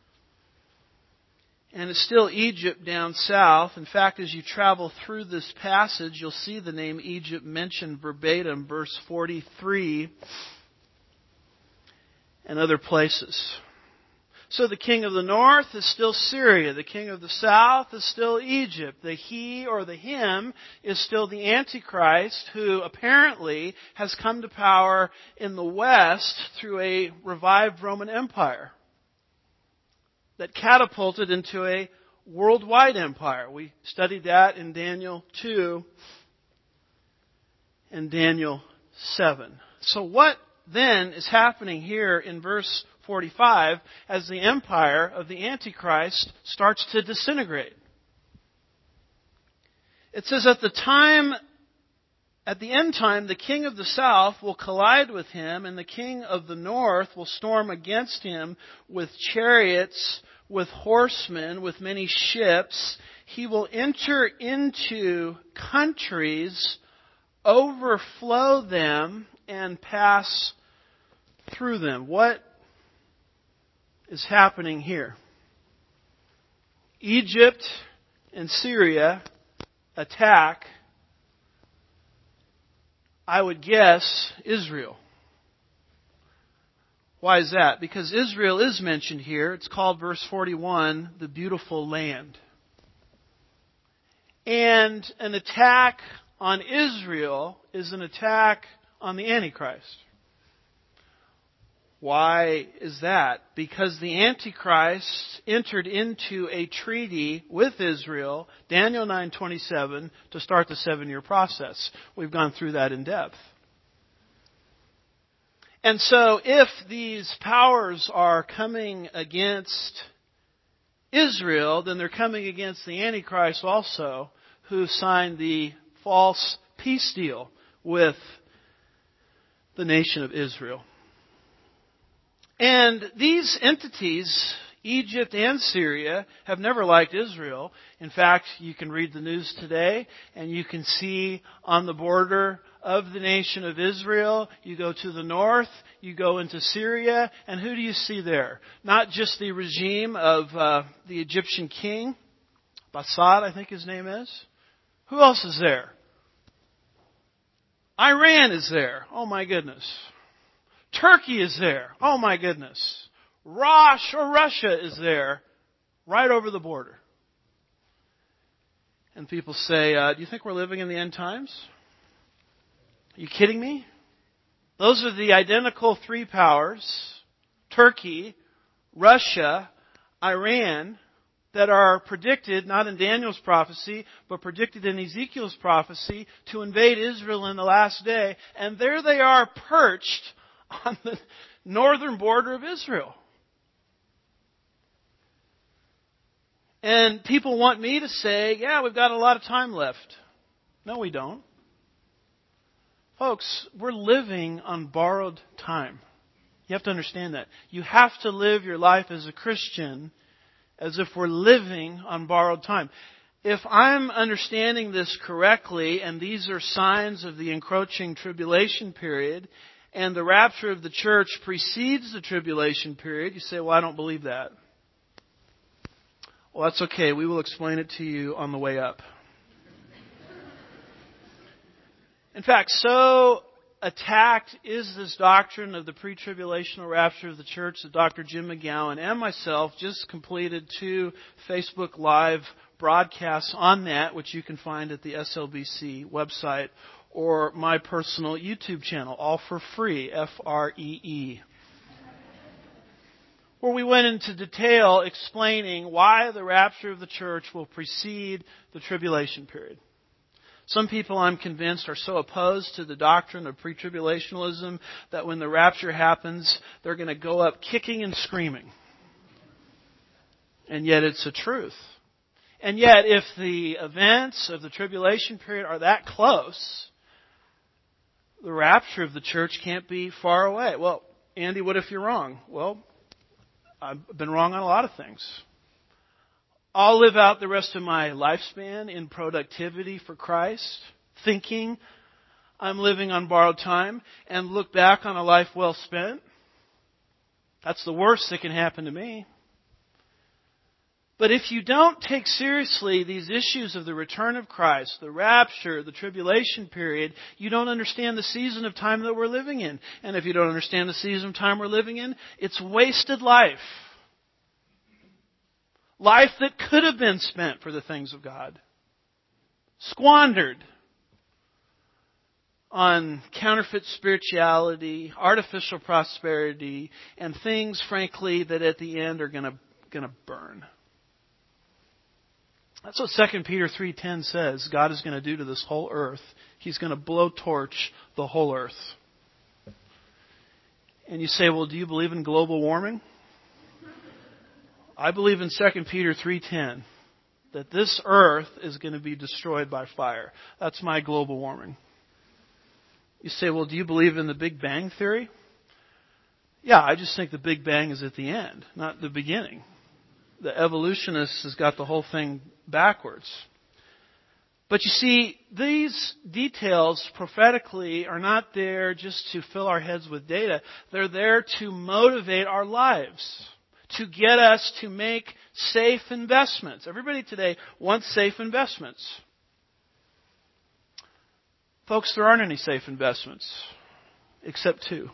and it's still Egypt down south. In fact, as you travel through this passage, you'll see the name Egypt mentioned verbatim, verse forty-three, and other places. So the king of the north is still Syria. The king of the south is still Egypt. The he or the him is still the Antichrist, who apparently has come to power in the west through a revived Roman Empire that catapulted into a worldwide empire. We studied that in Daniel two and Daniel seven. So what then is happening here in verse forty-five as the empire of the Antichrist starts to disintegrate? It says, at the time, at the end time, the king of the south will collide with him, and the king of the north will storm against him with chariots, with horsemen, with many ships. He will enter into countries, overflow them, and pass through them. What is happening here? Egypt and Syria attack, I would guess, Israel. Why is that? Because Israel is mentioned here. It's called, verse forty-one, the beautiful land. And an attack on Israel is an attack on the Antichrist. Why is that? Because the Antichrist entered into a treaty with Israel, Daniel nine twenty-seven, to start the seven-year process. We've gone through that in depth. And so if these powers are coming against Israel, then they're coming against the Antichrist also, who signed the false peace deal with the nation of Israel. And these entities, Egypt and Syria, have never liked Israel. In fact, you can read the news today and you can see on the border of the nation of Israel, you go to the north, you go into Syria, and who do you see there? Not just the regime of uh, the Egyptian king, Bassad, I think his name is. Who else is there? Iran is there. Oh my goodness. Turkey is there. Oh my goodness. Rosh or Russia is there, right over the border. And people say, uh, do you think we're living in the end times? Are you kidding me? Those are the identical three powers, Turkey, Russia, Iran, that are predicted, not in Daniel's prophecy, but predicted in Ezekiel's prophecy, to invade Israel in the last day. And there they are perched on the northern border of Israel. And people want me to say, yeah, we've got a lot of time left. No, we don't. Folks, we're living on borrowed time. You have to understand that. You have to live your life as a Christian as if we're living on borrowed time. If I'm understanding this correctly, and these are signs of the encroaching tribulation period, and the rapture of the church precedes the tribulation period, you say, well, I don't believe that. Well, that's okay. We will explain it to you on the way up. In fact, so attacked is this doctrine of the pre-tribulational rapture of the church that Doctor Jim McGowan and myself just completed two Facebook Live broadcasts on that, which you can find at the S L B C website or my personal YouTube channel, all for free, F R E E. Where we went into detail explaining why the rapture of the church will precede the tribulation period. Some people, I'm convinced, are so opposed to the doctrine of pre-tribulationalism that when the rapture happens, they're going to go up kicking and screaming. And yet it's a truth. And yet if the events of the tribulation period are that close, the rapture of the church can't be far away. Well, Andy, what if you're wrong? Well, I've been wrong on a lot of things. I'll live out the rest of my lifespan in productivity for Christ, thinking I'm living on borrowed time, and look back on a life well spent. That's the worst that can happen to me. But if you don't take seriously these issues of the return of Christ, the rapture, the tribulation period, you don't understand the season of time that we're living in. And if you don't understand the season of time we're living in, it's wasted life. Life that could have been spent for the things of God. Squandered on counterfeit spirituality, artificial prosperity, and things, frankly, that at the end are going to going to burn. That's what Second Peter three ten says God is going to do to this whole earth. He's going to blowtorch the whole earth. And you say, well, do you believe in global warming? I believe in Second Peter three ten that this earth is going to be destroyed by fire. That's my global warming. You say, well, do you believe in the Big Bang Theory? Yeah, I just think the Big Bang is at the end, not the beginning. The evolutionists has got the whole thing backwards. But you see, these details prophetically are not there just to fill our heads with data. They're there to motivate our lives, to get us to make safe investments. Everybody today wants safe investments. Folks, there aren't any safe investments, except two.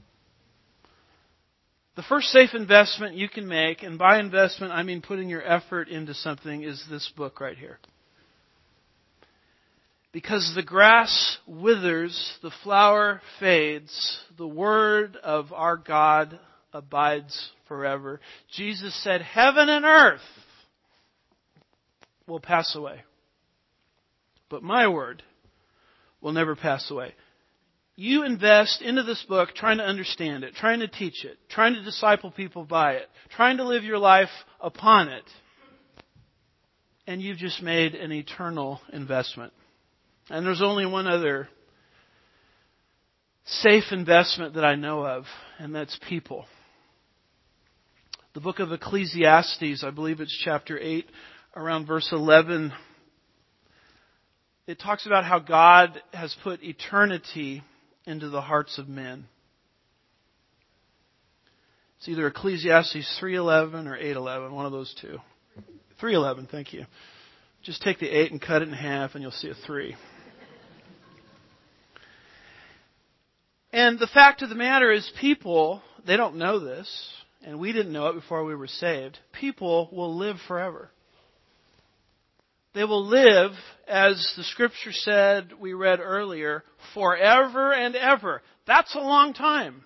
The first safe investment you can make, and by investment I mean putting your effort into something, is this book right here. Because the grass withers, the flower fades, the word of our God abides forever. Jesus said, heaven and earth will pass away, but my word will never pass away. you invest into this book trying to understand it, trying to teach it, trying to disciple people by it, trying to live your life upon it, and you've just made an eternal investment. And there's only one other safe investment that I know of, and that's people. The book of Ecclesiastes, I believe it's chapter eight, around verse eleven, it talks about how God has put eternity into the hearts of men. It's either Ecclesiastes three eleven or eight eleven, one of those two. three eleven, thank you. Just take the eight and cut it in half and you'll see a three. And the fact of the matter is people, they don't know this, and we didn't know it before we were saved. People will live forever. They will live, as the scripture said, we read earlier, forever and ever. That's a long time.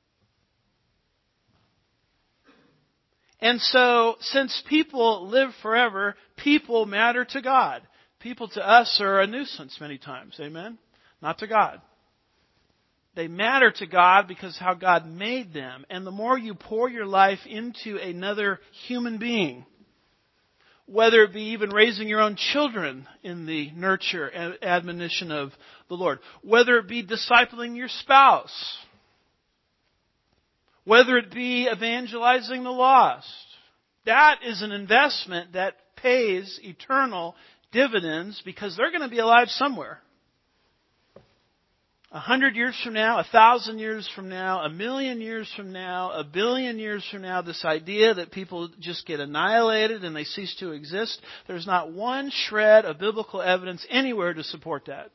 And so, since people live forever, people matter to God. People to us are a nuisance many times. Amen? Not to God. They matter to God because how God made them. And the more you pour your life into another human being, whether it be even raising your own children in the nurture and admonition of the Lord, whether it be discipling your spouse, whether it be evangelizing the lost, that is an investment that pays eternal dividends because they're going to be alive somewhere. A hundred years from now, a thousand years from now, a million years from now, a billion years from now, this idea that people just get annihilated and they cease to exist, there's not one shred of biblical evidence anywhere to support that.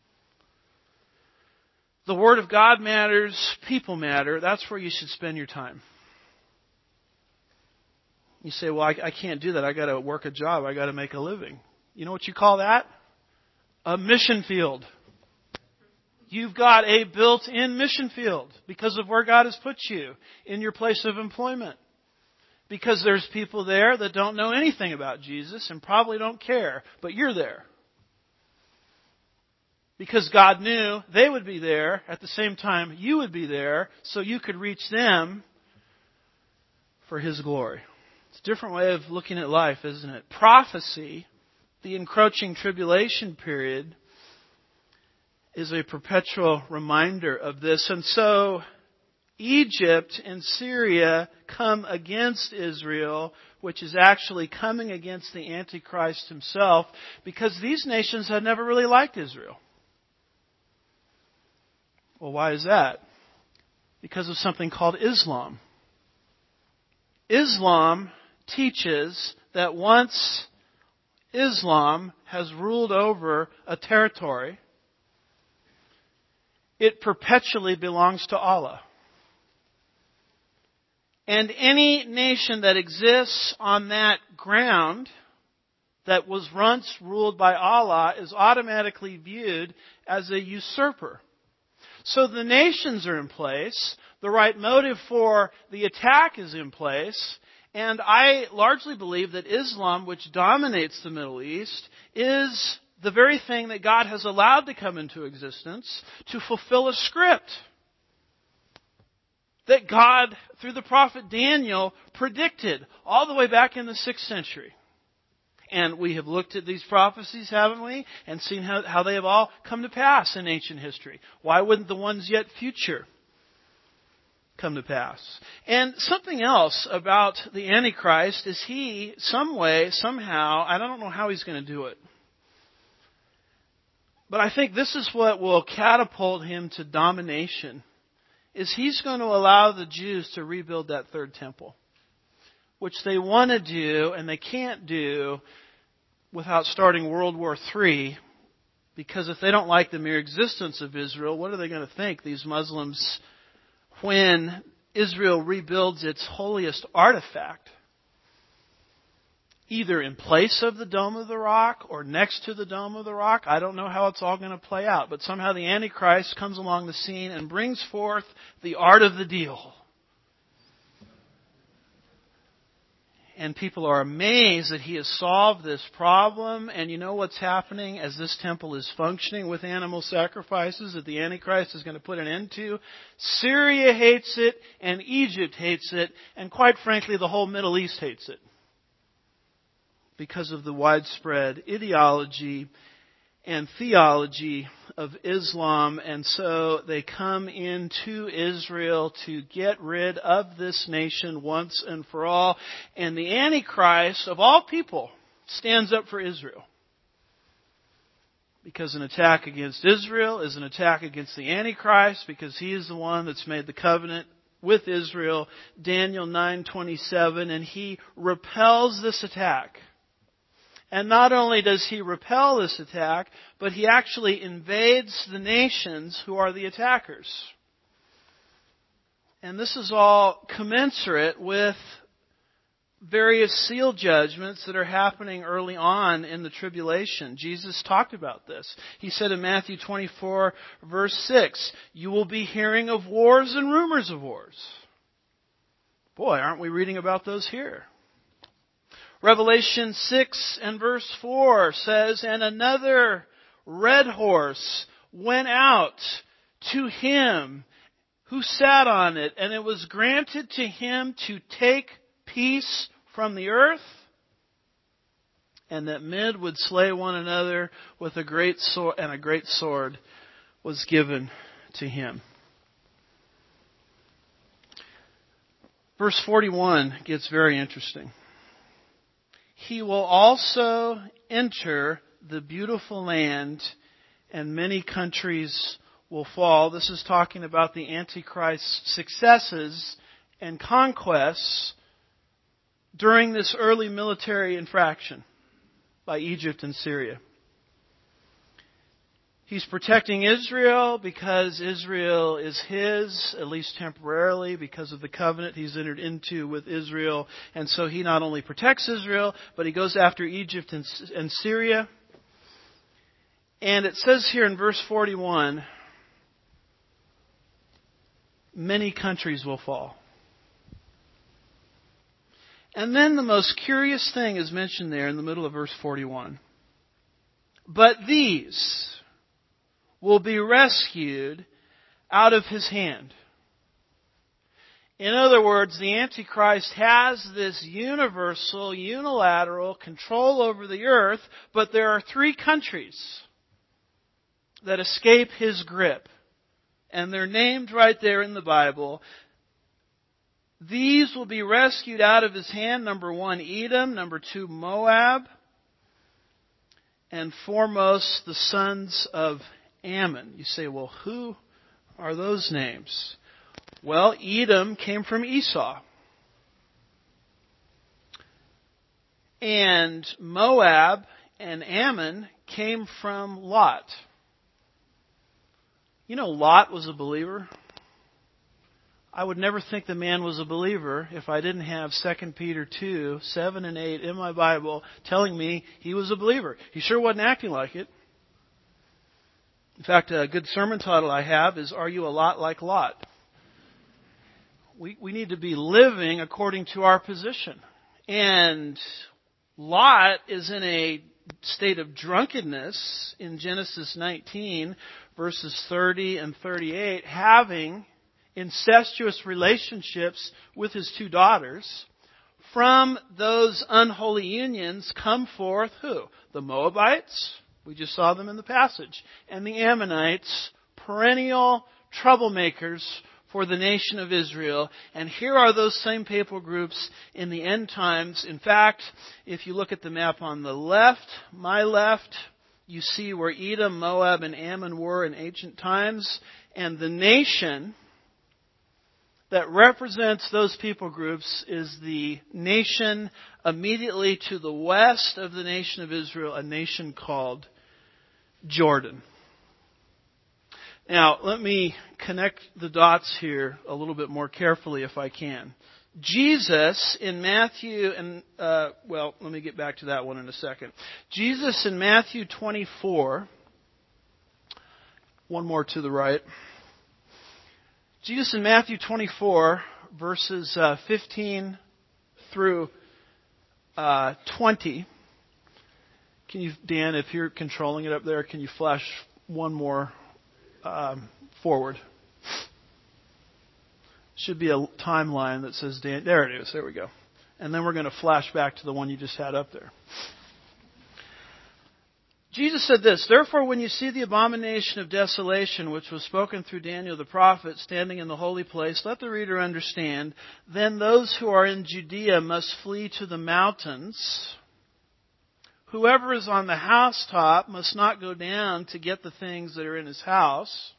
The Word of God matters, people matter, that's where you should spend your time. You say, well, I, I can't do that, I got to work a job, I got to make a living. You know what you call that? A mission field. You've got a built-in mission field because of where God has put you in your place of employment. Because there's people there that don't know anything about Jesus and probably don't care, but you're there. Because God knew they would be there at the same time you would be there so you could reach them for His glory. It's a different way of looking at life, isn't it? Prophecy, the encroaching tribulation period, is a perpetual reminder of this. And so Egypt and Syria come against Israel, which is actually coming against the Antichrist himself, because these nations had never really liked Israel. Well, why is that? Because of something called Islam. Islam teaches that once Islam has ruled over a territory, it perpetually belongs to Allah. And any nation that exists on that ground that was once ruled by Allah is automatically viewed as a usurper. So the nations are in place, the right motive for the attack is in place, and I largely believe that Islam, which dominates the Middle East, is the very thing that God has allowed to come into existence to fulfill a script that God, through the prophet Daniel, predicted all the way back in the sixth century. And we have looked at these prophecies, haven't we? And seen how, how they have all come to pass in ancient history. Why wouldn't the ones yet future come to pass? And something else about the Antichrist is he, some way, somehow, I don't know how he's going to do it, but I think this is what will catapult him to domination, is he's going to allow the Jews to rebuild that third temple, which they want to do and they can't do without starting World War Three, because if they don't like the mere existence of Israel, what are they going to think, these Muslims, when Israel rebuilds its holiest artifact? Either in place of the Dome of the Rock or next to the Dome of the Rock. I don't know how it's all going to play out. But somehow the Antichrist comes along the scene and brings forth the art of the deal. And people are amazed that he has solved this problem. And you know what's happening as this temple is functioning with animal sacrifices that the Antichrist is going to put an end to? Syria hates it, and Egypt hates it, and quite frankly, the whole Middle East hates it, because of the widespread ideology and theology of Islam. And so they come into Israel to get rid of this nation once and for all. And the Antichrist, of all people, stands up for Israel. Because an attack against Israel is an attack against the Antichrist, because he is the one that's made the covenant with Israel, Daniel nine twenty-seven, and he repels this attack. And not only does he repel this attack, but he actually invades the nations who are the attackers. And this is all commensurate with various seal judgments that are happening early on in the tribulation. Jesus talked about this. He said in Matthew twenty-four, verse six, "You will be hearing of wars and rumors of wars." Boy, aren't we reading about those here? Revelation six and verse four says, "And another red horse went out to him who sat on it, and it was granted to him to take peace from the earth, and that men would slay one another with a great sword, and a great sword was given to him." Verse forty-one gets very interesting. "He will also enter the beautiful land, and many countries will fall." This is talking about the Antichrist's successes and conquests during this early military infraction by Egypt and Syria. He's protecting Israel because Israel is his, at least temporarily, because of the covenant he's entered into with Israel. And so he not only protects Israel, but he goes after Egypt and, and Syria. And it says here in verse forty-one, many countries will fall. And then the most curious thing is mentioned there in the middle of verse forty-one. "But these will be rescued out of his hand." In other words, the Antichrist has this universal, unilateral control over the earth, but there are three countries that escape his grip. And they're named right there in the Bible. These will be rescued out of his hand. Number one, Edom. Number two, Moab. And foremost, the sons of Ammon. You say, well, who are those names? Well, Edom came from Esau. And Moab and Ammon came from Lot. You know, Lot was a believer. I would never think the man was a believer if I didn't have Second Peter two, seven and eight in my Bible telling me he was a believer. He sure wasn't acting like it. In fact, a good sermon title I have is, "Are You a Lot Like Lot?" We, we need to be living according to our position. And Lot is in a state of drunkenness in Genesis nineteen, verses thirty and thirty-eight, having incestuous relationships with his two daughters. From those unholy unions come forth who? The Moabites. We just saw them in the passage. And the Ammonites, perennial troublemakers for the nation of Israel. And here are those same people groups in the end times. In fact, if you look at the map on the left, my left, you see where Edom, Moab, and Ammon were in ancient times. And the nation that represents those people groups is the nation immediately to the west of the nation of Israel, a nation called Jordan. Now, let me connect the dots here a little bit more carefully if I can. Jesus in Matthew, and uh, well, let me get back to that one in a second. Jesus in Matthew twenty-four, one more to the right. Jesus in Matthew twenty-four, verses uh, fifteen through uh, twenty. Can you, Dan, if you're controlling it up there, can you flash one more um, forward? Should be a timeline that says Dan. There it is. There we go. And then we're going to flash back to the one you just had up there. Jesus said this, "Therefore, when you see the abomination of desolation, which was spoken through Daniel the prophet, standing in the holy place, let the reader understand. Then those who are in Judea must flee to the mountains. Whoever is on the housetop must not go down to get the things that are in his house.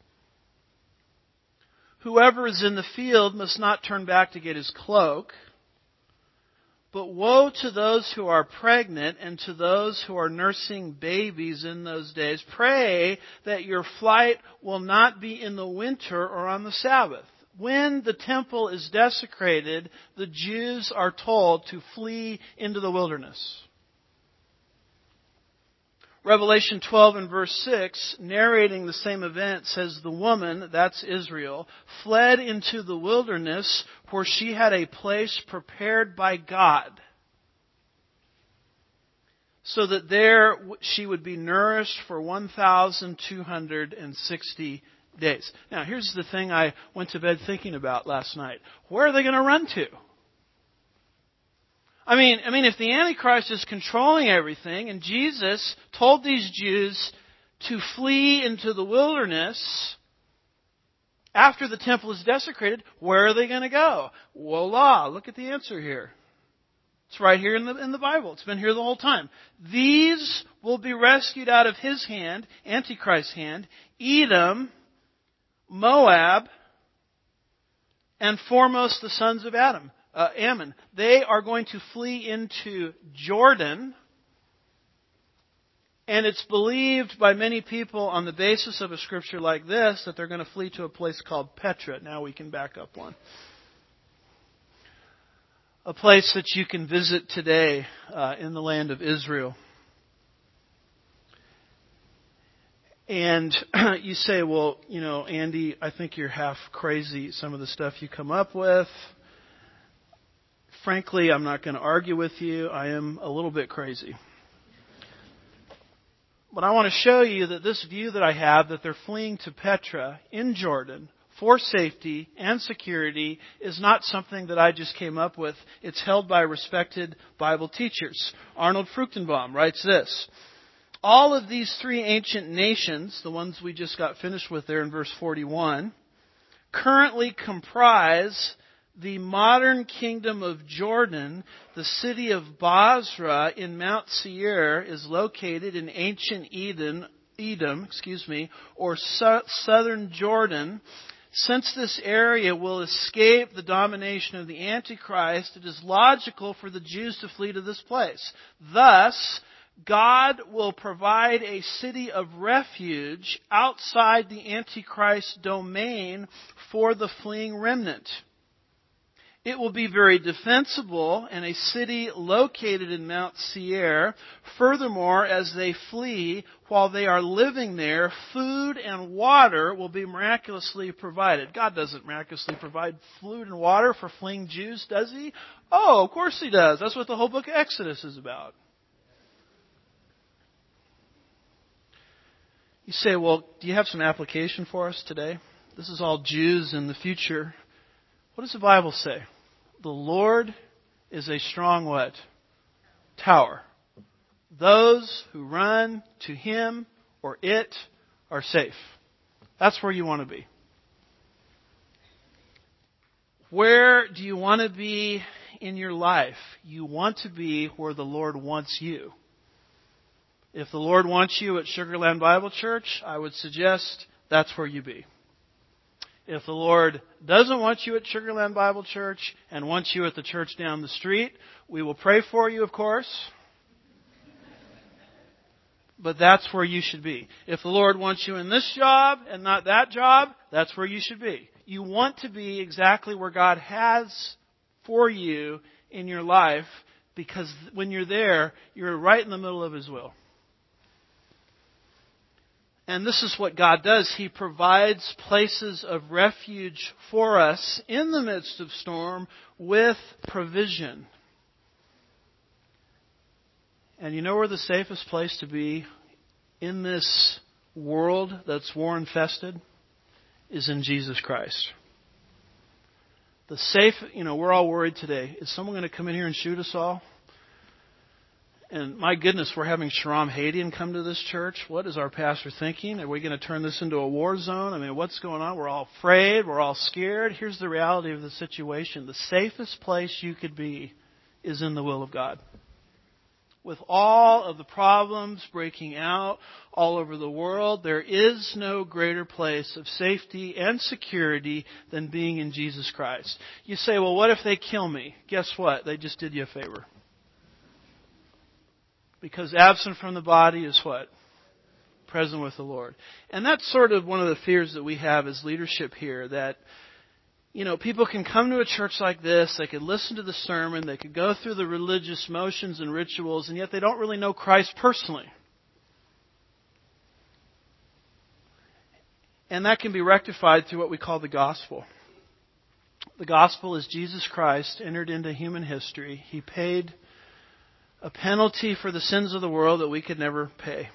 Whoever is in the field must not turn back to get his cloak. But woe to those who are pregnant and to those who are nursing babies in those days. Pray that your flight will not be in the winter or on the Sabbath. When the temple is desecrated, the Jews are told to flee into the wilderness." Revelation twelve and verse six, narrating the same event, says, "The woman," that's Israel, "fled into the wilderness where she had a place prepared by God, so that there she would be nourished for one thousand two hundred sixty days." Now, here's the thing I went to bed thinking about last night. Where are they going to run to? I mean, I mean, if the Antichrist is controlling everything, and Jesus told these Jews to flee into the wilderness after the temple is desecrated, where are they going to go? Voila! Look at the answer here. It's right here in the in the Bible. It's been here the whole time. These will be rescued out of his hand, Antichrist's hand, Edom, Moab, and foremost the sons of Adam. Uh, Ammon. They are going to flee into Jordan. And it's believed by many people on the basis of a scripture like this that they're going to flee to a place called Petra. Now we can back up one. A place that you can visit today uh, in the land of Israel. And you say, well, you know, Andy, I think you're half crazy, some of the stuff you come up with. Frankly, I'm not going to argue with you. I am a little bit crazy. But I want to show you that this view that I have, that they're fleeing to Petra in Jordan for safety and security, is not something that I just came up with. It's held by respected Bible teachers. Arnold Fruchtenbaum writes this: "All of these three ancient nations," the ones we just got finished with there in verse forty-one, "currently comprise the modern kingdom of Jordan. The city of Basra in Mount Seir is located in ancient Eden, Edom, excuse me, or su- southern Jordan. Since this area will escape the domination of the Antichrist, it is logical for the Jews to flee to this place. Thus, God will provide a city of refuge outside the Antichrist domain for the fleeing remnant. It will be very defensible and a city located in Mount Seir. Furthermore, as they flee, while they are living there, food and water will be miraculously provided." God doesn't miraculously provide food and water for fleeing Jews, does He? Oh, of course He does. That's what the whole book of Exodus is about. You say, well, do you have some application for us today? This is all Jews in the future. What does the Bible say? The Lord is a strong what? Tower. Those who run to Him or it are safe. That's where you want to be. Where do you want to be in your life? You want to be where the Lord wants you. If the Lord wants you at Sugar Land Bible Church, I would suggest that's where you be. If the Lord doesn't want you at Sugar Land Bible Church and wants you at the church down the street, we will pray for you, of course. But that's where you should be. If the Lord wants you in this job and not that job, that's where you should be. You want to be exactly where God has for you in your life, because when you're there, you're right in the middle of His will. And this is what God does. He provides places of refuge for us in the midst of storm with provision. And you know where the safest place to be in this world that's war infested is in Jesus Christ. The safe, you know, we're all worried today. Is someone going to come in here and shoot us all? And my goodness, we're having Sharam Hadian come to this church. What is our pastor thinking? Are we going to turn this into a war zone? I mean, what's going on? We're all afraid. We're all scared. Here's the reality of the situation. The safest place you could be is in the will of God. With all of the problems breaking out all over the world, there is no greater place of safety and security than being in Jesus Christ. You say, well, what if they kill me? Guess what? They just did you a favor. Because absent from the body is what? Present with the Lord. And that's sort of one of the fears that we have as leadership here, that, you know, people can come to a church like this, they could listen to the sermon, they could go through the religious motions and rituals, and yet they don't really know Christ personally. And that can be rectified through what we call the gospel. The gospel is Jesus Christ entered into human history. He paid a penalty for the sins of the world that we could never pay.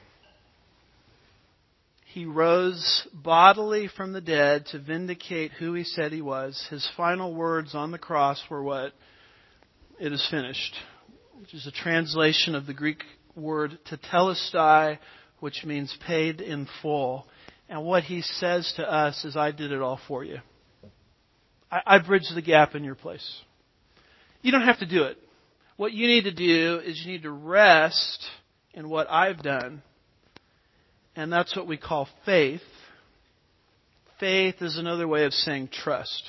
He rose bodily from the dead to vindicate who He said He was. His final words on the cross were what? It is finished, which is a translation of the Greek word tetelestai, which means paid in full. And what He says to us is, I did it all for you. I, I bridged the gap in your place. You don't have to do it. What you need to do is you need to rest in what I've done. And that's what we call faith. Faith is another way of saying trust.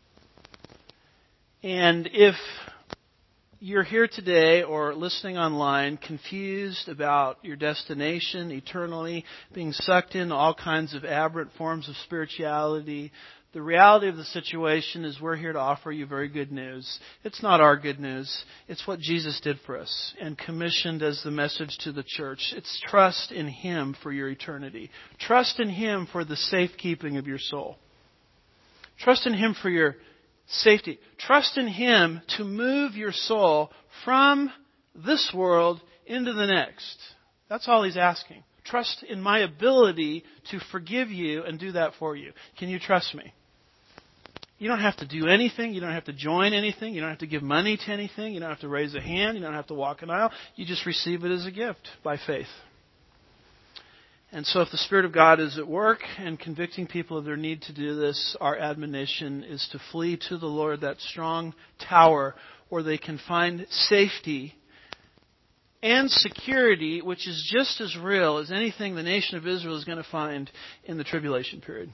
And if you're here today or listening online confused about your destination eternally, being sucked into all kinds of aberrant forms of spirituality, the reality of the situation is we're here to offer you very good news. It's not our good news. It's what Jesus did for us and commissioned as the message to the church. It's trust in Him for your eternity. Trust in Him for the safekeeping of your soul. Trust in Him for your safety. Trust in Him to move your soul from this world into the next. That's all He's asking. Trust in my ability to forgive you and do that for you. Can you trust me? You don't have to do anything. You don't have to join anything. You don't have to give money to anything. You don't have to raise a hand. You don't have to walk an aisle. You just receive it as a gift by faith. And so if the Spirit of God is at work and convicting people of their need to do this, our admonition is to flee to the Lord, that strong tower where they can find safety and security, which is just as real as anything the nation of Israel is going to find in the tribulation period.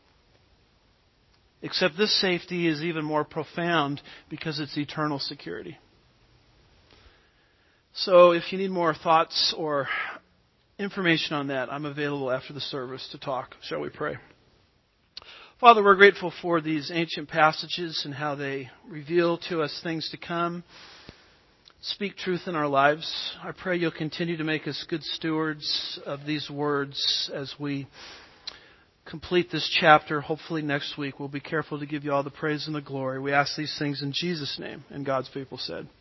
Except this safety is even more profound because it's eternal security. So if you need more thoughts or information on that, I'm available after the service to talk. Shall we pray? Father, we're grateful for these ancient passages and how they reveal to us things to come. Speak truth in our lives. I pray You'll continue to make us good stewards of these words as we complete this chapter. Hopefully next week we'll be careful to give You all the praise and the glory. We ask these things in Jesus' name. And God's people said,